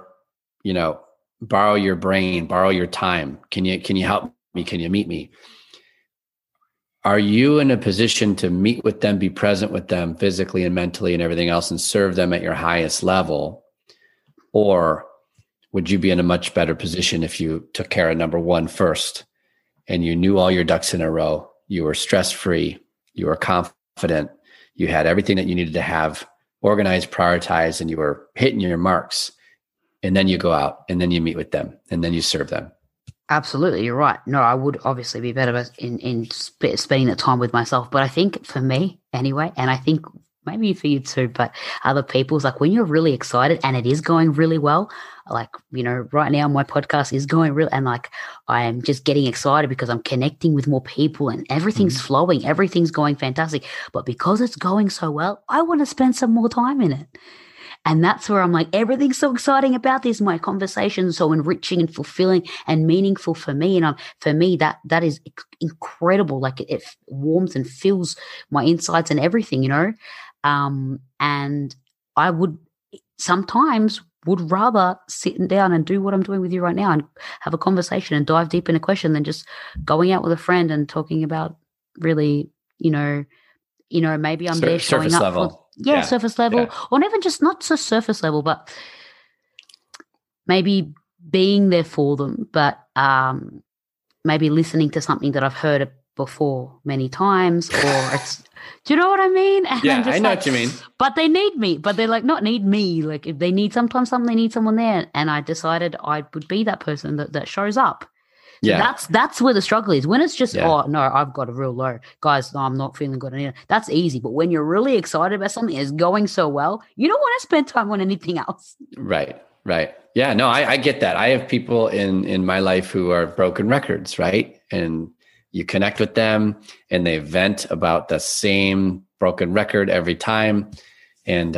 Speaker 2: brain, borrow your time. Can you help me? Can you meet me? Are you in a position to meet with them, be present with them physically and mentally and everything else, and serve them at your highest level? Or would you be in a much better position if you took care of number one first and you knew all your ducks in a row, you were stress-free, you were confident, you had everything that you needed to have organized, prioritized, and you were hitting your marks. And then you go out and then you meet with them and then you serve them.
Speaker 1: Absolutely. You're right. No, I would obviously be better in spending that time with myself. But I think for me anyway, and I think maybe for you too, but other people's like when you're really excited and it is going really well, like, right now my podcast is going real and like I am just getting excited because I'm connecting with more people and everything's flowing, everything's going fantastic. But because it's going so well, I want to spend some more time in it. And that's where I'm like, everything's so exciting about this. My conversation's so enriching and fulfilling and meaningful for me. And for me, that is incredible. Like it warms and fills my insights and everything, and I would rather sit down and do what I'm doing with you right now and have a conversation and dive deep in a question than just going out with a friend and talking about really, maybe I'm there showing up
Speaker 2: level.
Speaker 1: Surface level, or even just not so surface level, but maybe being there for them, but maybe listening to something that I've heard before many times, or it's, do you know what I mean? And
Speaker 2: I know what you mean.
Speaker 1: But they need me, but they're like, not need me. Like if they need sometimes something, they need someone there. And I decided I would be that person that shows up. So that's where the struggle is. When it's just, oh, no, I've got a real low. Guys, no, I'm not feeling good. That's easy. But when you're really excited about something, it's going so well, you don't want to spend time on anything else.
Speaker 2: Right. Yeah, no, I get that. I have people in my life who are broken records, right? And you connect with them and they vent about the same broken record every time. And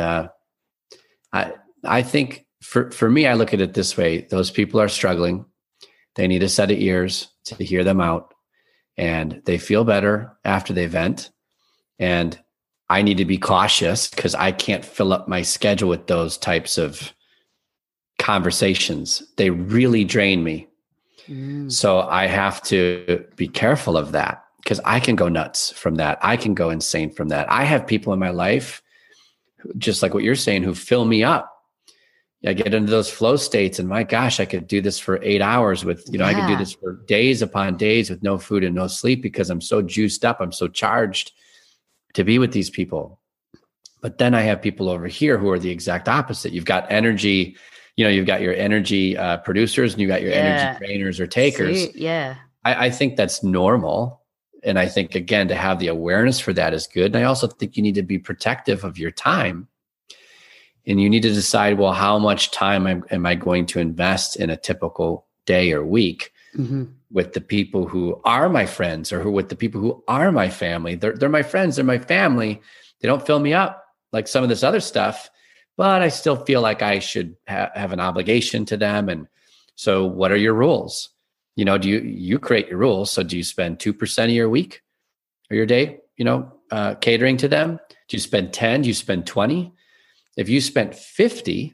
Speaker 2: I think for me, I look at it this way. Those people are struggling. They need a set of ears to hear them out, and they feel better after they vent. And I need to be cautious because I can't fill up my schedule with those types of conversations. They really drain me. So I have to be careful of that because I can go nuts from that. I can go insane from that. I have people in my life, just like what you're saying, who fill me up. I get into those flow states and my gosh, I could do this for 8 hours with, I could do this for days upon days with no food and no sleep because I'm so juiced up. I'm so charged to be with these people. But then I have people over here who are the exact opposite. You've got energy, you've got your energy producers and you got your energy drainers or takers. I think that's normal. And I think, again, to have the awareness for that is good. And I also think you need to be protective of your time. And you need to decide, well, how much time am I going to invest in a typical day or week with the people who are my friends or with the people who are my family? They're my friends. They're my family. They don't fill me up like some of this other stuff, but I still feel like I should have an obligation to them. And so what are your rules? Do you create your rules? So do you spend 2% of your week or your day, catering to them? Do you spend 10? Do you spend 20? If you spent 50,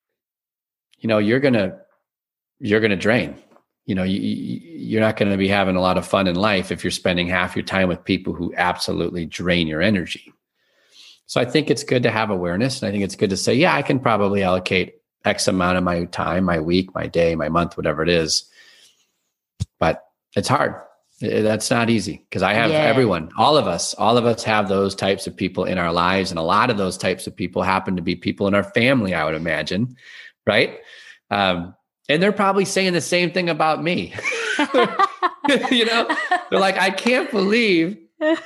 Speaker 2: you're going to drain. You're not going to be having a lot of fun in life if you're spending half your time with people who absolutely drain your energy. So I think it's good to have awareness. And I think it's good to say, yeah, I can probably allocate X amount of my time, my week, my day, my month, whatever it is. But it's hard. That's not easy because I have everyone, all of us have those types of people in our lives. And a lot of those types of people happen to be people in our family, I would imagine. Right. And they're probably saying the same thing about me. They're like, I can't believe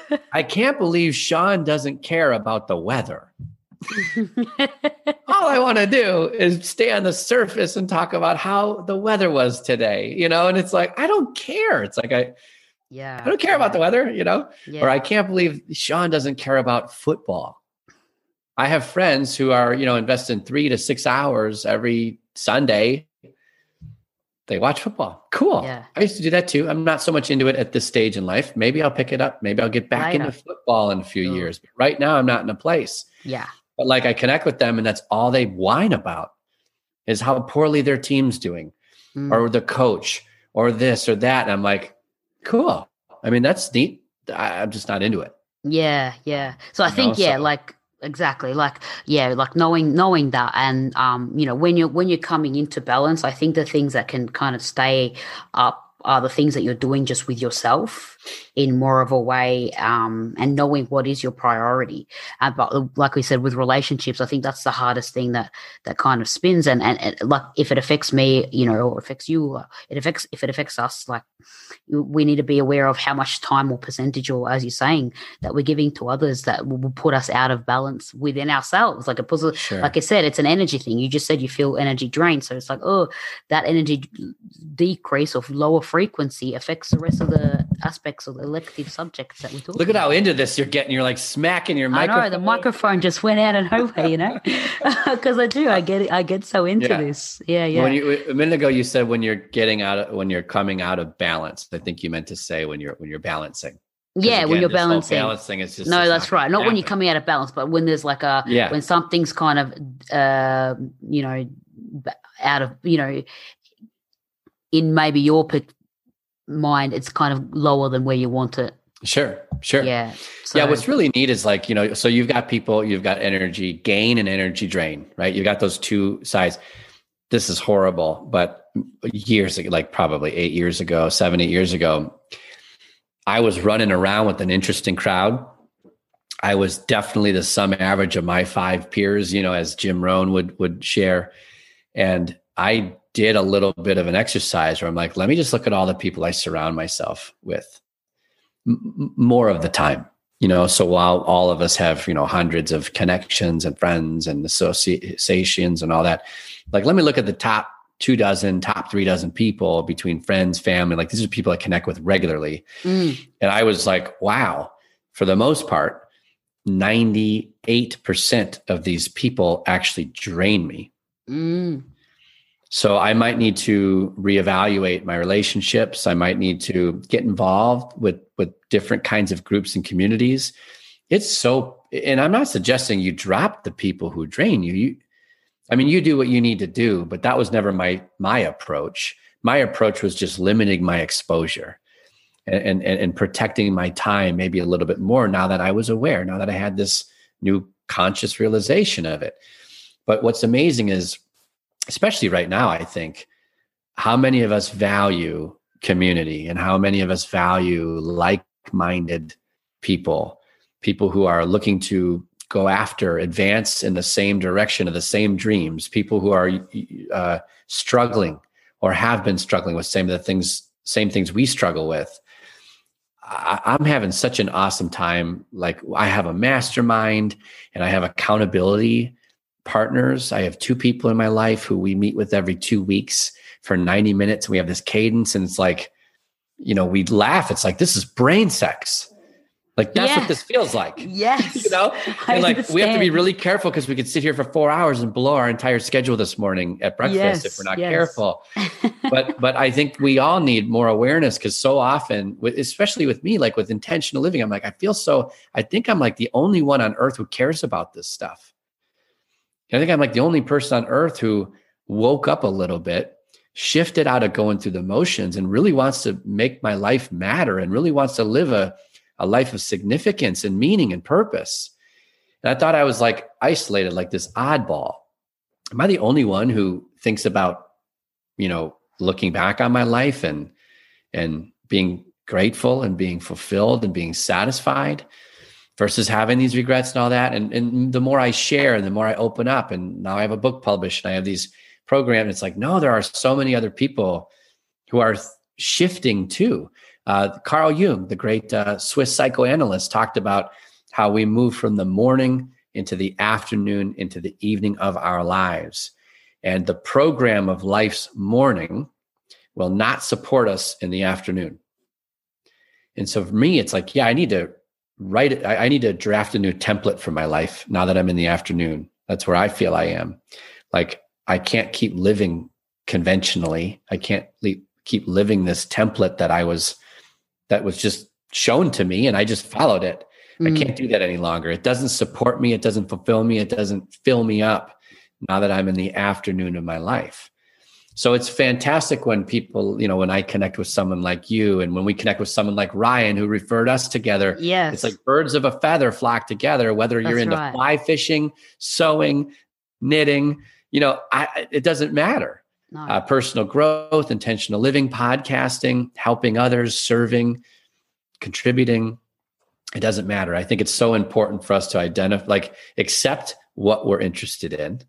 Speaker 2: Sean doesn't care about the weather. All I want to do is stay on the surface and talk about how the weather was today, and it's like, I don't care. It's like, I don't care about the weather, or I can't believe Sean doesn't care about football. I have friends who are, investing 3 to 6 hours every Sunday. They watch football. Cool. Yeah. I used to do that too. I'm not so much into it at this stage in life. Maybe I'll pick it up. Maybe I'll get back into football in a few years. But right now I'm not in a place.
Speaker 1: Yeah.
Speaker 2: But like I connect with them and that's all they whine about is how poorly their team's doing or the coach or this or that. And I'm like, cool. I mean, that's neat. I'm just not into it.
Speaker 1: Yeah. Yeah. So I think, exactly. Like knowing that. And, when you're coming into balance, I think the things that can kind of stay up are the things that you're doing just with yourself in more of a way, and knowing what is your priority. But like we said, with relationships, I think that's the hardest thing that kind of spins. And like if it affects me, or affects you, if it affects us, like we need to be aware of how much time or percentage, or as you're saying, that we're giving to others that will put us out of balance within ourselves. Like like I said, it's an energy thing. You just said you feel energy drained. So it's like, that energy decrease of lower frequency affects the rest of the aspects of the elective subjects that we talk.
Speaker 2: Look at how into this you're getting. You're like smacking your microphone.
Speaker 1: I know, the microphone just went out of nowhere, because I do. I get it. I get so into this. Yeah.
Speaker 2: A minute ago, you said when you're coming out of balance. I think you meant to say when you're balancing.
Speaker 1: Yeah, again, when you're balancing.
Speaker 2: Balancing is just
Speaker 1: that's right. Not when you're coming out of balance, but when there's like when something's kind of out of in maybe your mind, it's kind of lower than where you want it.
Speaker 2: Sure.
Speaker 1: Yeah. So,
Speaker 2: what's really neat is like, so you've got energy gain and energy drain, right? You've got those two sides. This is horrible, but years ago, like probably 8 years ago, 7, 8 years ago, I was running around with an interesting crowd. I was definitely the sum average of my 5 peers, as Jim Rohn would share. And I did a little bit of an exercise where I'm like, let me just look at all the people I surround myself with more of the time, so while all of us have, hundreds of connections and friends and associations and all that, like, let me look at the top 24, top 36 people between friends, family, like these are people I connect with regularly. And I was like, wow, for the most part, 98% of these people actually drain me. So I might need to reevaluate my relationships. I might need to get involved with different kinds of groups and communities. And I'm not suggesting you drop the people who drain you. You do what you need to do, but that was never my approach. My approach was just limiting my exposure and protecting my time maybe a little bit more now that I was aware, now that I had this new conscious realization of it. But what's amazing is, especially right now, I think, how many of us value community and how many of us value like-minded people who are looking to go after, advance in the same direction of the same dreams, people who are struggling or have been struggling with same things we struggle with. I'm having such an awesome time. Like, I have a mastermind and I have accountability partners. I have 2 people in my life who we meet with every 2 weeks for 90 minutes. We have this cadence, and it's like, we laugh. It's like, this is brain sex. Like, that's what this feels like.
Speaker 1: Yes.
Speaker 2: And we have to be really careful because we could sit here for 4 hours and blow our entire schedule this morning at breakfast if we're not careful. But I think we all need more awareness, because so often, especially with me, like with intentional living, I'm like, I think I'm like the only one on earth who cares about this stuff. I think I'm like the only person on earth who woke up a little bit, shifted out of going through the motions, and really wants to make my life matter and really wants to live a life of significance and meaning and purpose. And I thought I was like isolated, like this oddball. Am I the only one who thinks about, looking back on my life and being grateful and being fulfilled and being satisfied, versus having these regrets and all that? And the more I share and the more I open up, and now I have a book published and I have these programs, it's like, no, there are so many other people who are shifting too. Carl Jung, the great Swiss psychoanalyst, talked about how we move from the morning into the afternoon into the evening of our lives. And the program of life's morning will not support us in the afternoon. And so for me, it's like, I need to write it. I need to draft a new template for my life now that I'm in the afternoon. That's where I feel I am. Like, I can't keep living conventionally. I can't keep living this template that was just shown to me and I just followed it. I can't do that any longer. It doesn't support me. It doesn't fulfill me. It doesn't fill me up now that I'm in the afternoon of my life. So it's fantastic when people, when I connect with someone like you, and when we connect with someone like Ryan, who referred us together.
Speaker 1: Yes.
Speaker 2: It's like birds of a feather flock together, whether you're into fly fishing, sewing, knitting, it doesn't matter. No. Personal growth, intentional living, podcasting, helping others, serving, contributing. It doesn't matter. I think it's so important for us to identify, accept what we're interested in.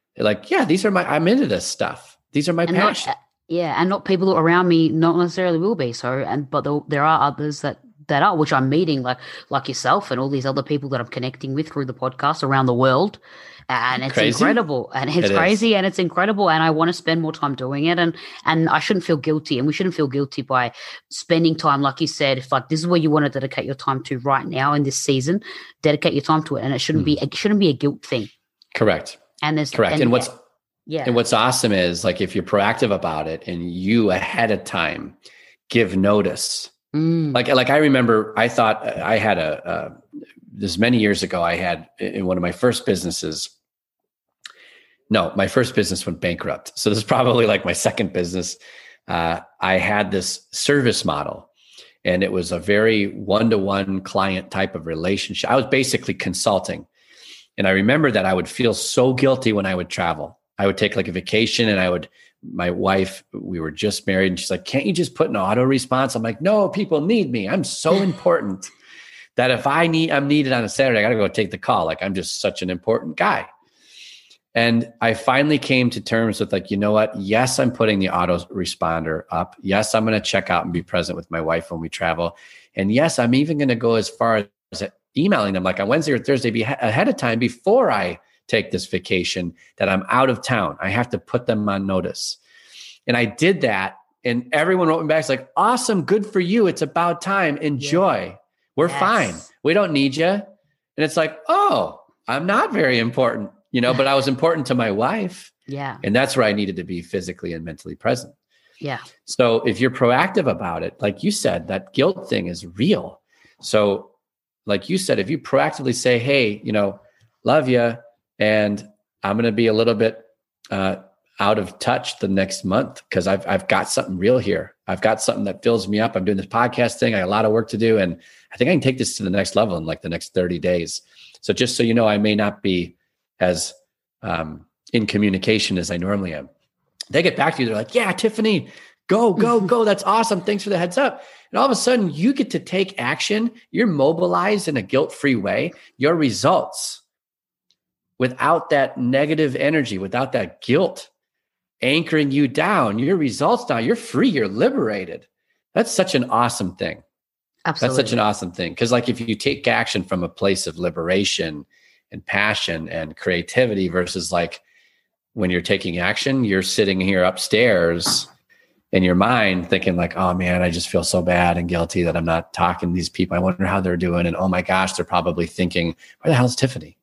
Speaker 2: I'm into this stuff. These are my passion.
Speaker 1: And not people around me not necessarily will be so. But there are others that are, which I'm meeting, like yourself and all these other people that I'm connecting with through the podcast around the world. And it's incredible, and it's crazy, and it's incredible, and I want to spend more time doing it, and I shouldn't feel guilty, and we shouldn't feel guilty by spending time, like you said, if this is what you want to dedicate your time to right now in this season, dedicate your time to it, and it shouldn't be a guilt thing.
Speaker 2: Correct.
Speaker 1: And there's
Speaker 2: correct. And what's awesome is, if you're proactive about it and you ahead of time give notice. Like I remember, I thought I had this many years ago, I had in one of my first businesses. No, my first business went bankrupt. So this is probably my second business. I had this service model, and it was a very one-to-one client type of relationship. I was basically consulting. And I remember that I would feel so guilty when I would travel. I would take a vacation, and my wife, we were just married, and she's like, can't you just put an auto response? I'm like, no, people need me. I'm so important that if I'm needed on a Saturday, I got to go take the call. I'm just such an important guy. And I finally came to terms with you know what? Yes, I'm putting the auto responder up. Yes, I'm going to check out and be present with my wife when we travel. And yes, I'm even going to go as far as emailing them on Wednesday or Thursday ahead of time before I take this vacation that I'm out of town. I have to put them on notice. And I did that, and everyone wrote me back. It's like, awesome. Good for you. It's about time. Enjoy. We're fine. We don't need you. And it's like, oh, I'm not very important, but I was important to my wife.
Speaker 1: Yeah.
Speaker 2: And that's where I needed to be physically and mentally present.
Speaker 1: Yeah.
Speaker 2: So if you're proactive about it, like you said, that guilt thing is real. So like you said, if you proactively say, hey, love you, and I'm going to be a little bit out of touch the next month because I've got something real here. I've got something that fills me up. I'm doing this podcast thing. I got a lot of work to do. And I think I can take this to the next level in like the next 30 days. So just so you know, I may not be as in communication as I normally am. They get back to you. They're like, yeah, Tiffany, go. That's awesome. Thanks for the heads up. And all of a sudden you get to take action. You're mobilized in a guilt-free way. Your results without that negative energy, without that guilt anchoring you down, your results now, you're free, you're liberated. That's such an awesome thing.
Speaker 1: Absolutely.
Speaker 2: That's such an awesome thing. Because like if you take action from a place of liberation and passion and creativity versus like when you're taking action, you're sitting here upstairs in your mind thinking like, oh man, I just feel so bad and guilty that I'm not talking to these people. I wonder how they're doing. And oh my gosh, they're probably thinking, where the hell is Tiffany?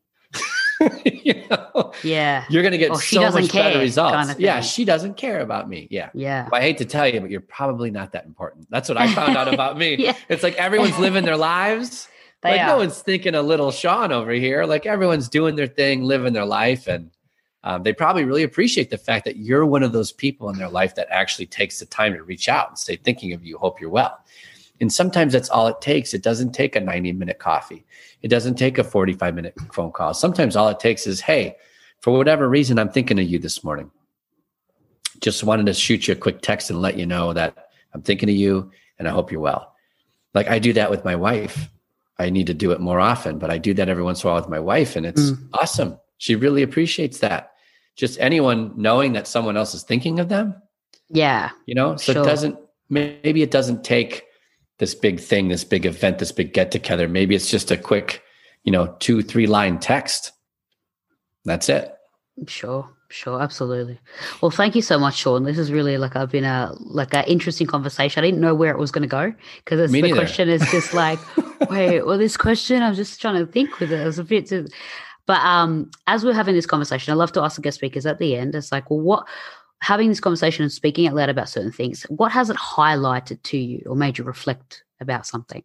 Speaker 1: Yeah.
Speaker 2: You're going to get so much better results.
Speaker 1: Kind of
Speaker 2: yeah. She doesn't care about me. Yeah.
Speaker 1: Yeah.
Speaker 2: Well, I hate to tell you, but you're probably not that important. That's what I found out about me.
Speaker 1: Yeah.
Speaker 2: It's like everyone's living their lives. No one's thinking a little Sean over here. Like everyone's doing their thing, living their life. And they probably really appreciate the fact that you're one of those people in their life that actually takes the time to reach out and say, thinking of you, hope you're well. And sometimes that's all it takes. It doesn't take a 90-minute coffee. It doesn't take a 45-minute phone call. Sometimes all it takes is, hey, for whatever reason, I'm thinking of you this morning. Just wanted to shoot you a quick text and let you know that I'm thinking of you and I hope you're well. Like I do that with my wife. I need to do it more often, but I do that every once in a while with my wife and it's awesome. She really appreciates that. Just anyone knowing that someone else is thinking of them.
Speaker 1: Yeah.
Speaker 2: So sure. Maybe it doesn't take this big thing, this big event, this big get together. Maybe it's just a quick, 2-3 line text. That's it.
Speaker 1: Sure. Absolutely. Well, thank you so much, Sean. This is really been an interesting conversation. I didn't know where it was going to go because the question is just like, wait, well, this question, I was just trying to think with it. It was a bit but as we're having this conversation, I love to ask the guest speakers at the end. It's like, well, having this conversation and speaking out loud about certain things, what has it highlighted to you or made you reflect about something?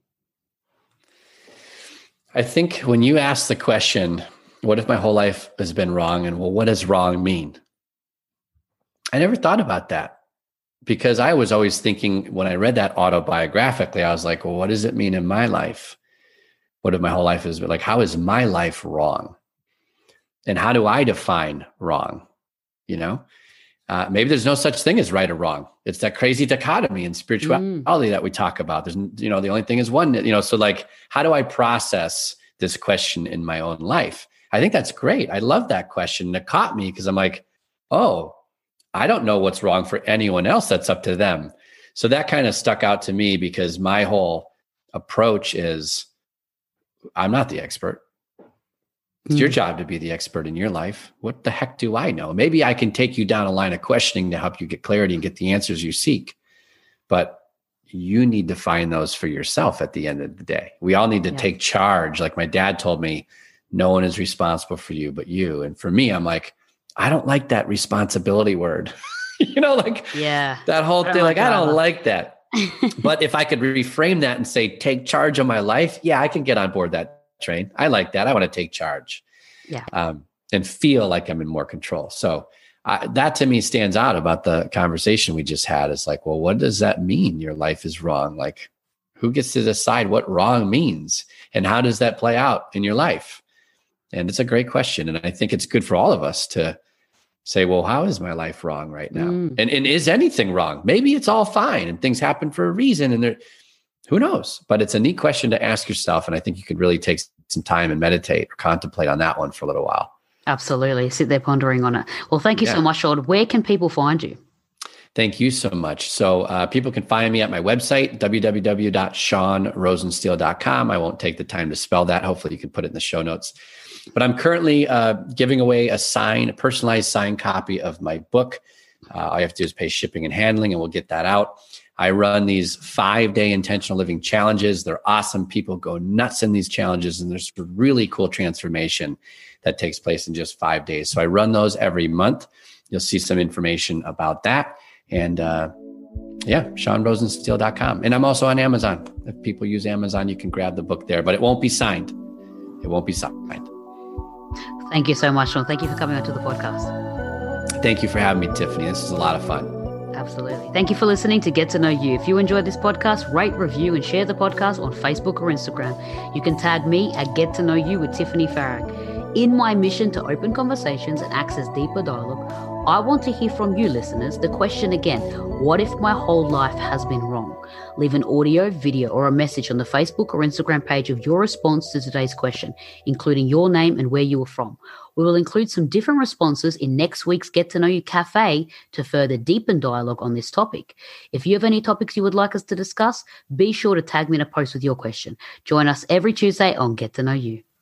Speaker 2: I think when you ask the question, what if my whole life has been wrong? And well, what does wrong mean? I never thought about that because I was always thinking when I read that autobiographically, I was like, well, what does it mean in my life? What if my whole life is like, how is my life wrong? And how do I define wrong? Maybe there's no such thing as right or wrong. It's that crazy dichotomy in spirituality that we talk about. There's, the only thing is one, so like, how do I process this question in my own life? I think that's great. I love that question. And it caught me because I'm like, oh, I don't know what's wrong for anyone else. That's up to them. So that kind of stuck out to me because my whole approach is I'm not the expert. It's your job to be the expert in your life. What the heck do I know? Maybe I can take you down a line of questioning to help you get clarity and get the answers you seek. But you need to find those for yourself at the end of the day. We all need to take charge. Like my dad told me, no one is responsible for you but you. And for me, I'm like, I don't like that responsibility word. That whole thing. I don't like that. But if I could reframe that and say, take charge of my life. Yeah, I can get on board that train. I like that. I want to take charge and feel like I'm in more control. So that to me stands out about the conversation we just had. It's like, well, what does that mean? Your life is wrong. Like who gets to decide what wrong means and how does that play out in your life? And it's a great question. And I think it's good for all of us to say, well, how is my life wrong right now? And is anything wrong? Maybe it's all fine and things happen for a reason and who knows? But it's a neat question to ask yourself. And I think you could really take some time and meditate or contemplate on that one for a little while. Absolutely. Sit there pondering on it. Well, thank you so much, Sean. Where can people find you? Thank you so much. So people can find me at my website, www.seanrosensteel.com. I won't take the time to spell that. Hopefully you can put it in the show notes. But I'm currently giving away a personalized signed copy of my book, All you have to do is pay shipping and handling, and we'll get that out. I run these 5-day intentional living challenges. They're awesome. People go nuts in these challenges, and there's really cool transformation that takes place in just 5 days. So I run those every month. You'll see some information about that. And SeanRosensteel.com. And I'm also on Amazon. If people use Amazon, you can grab the book there, but it won't be signed. It won't be signed.
Speaker 1: Thank you so much, Sean. Thank you for coming onto the podcast.
Speaker 2: Thank you for having me, Tiffany. This is a lot of fun.
Speaker 1: Absolutely. Thank you for listening to Get to Know You. If you enjoyed this podcast, rate, review, and share the podcast on Facebook or Instagram. You can tag me at Get to Know You with Tiffany Farag. In my mission to open conversations and access deeper dialogue, I want to hear from you, listeners. The question again, what if my whole life has been wrong? Leave an audio, video, or a message on the Facebook or Instagram page of your response to today's question, including your name and where you were from. We will include some different responses in next week's Get to Know You Cafe to further deepen dialogue on this topic. If you have any topics you would like us to discuss, be sure to tag me in a post with your question. Join us every Tuesday on Get to Know You.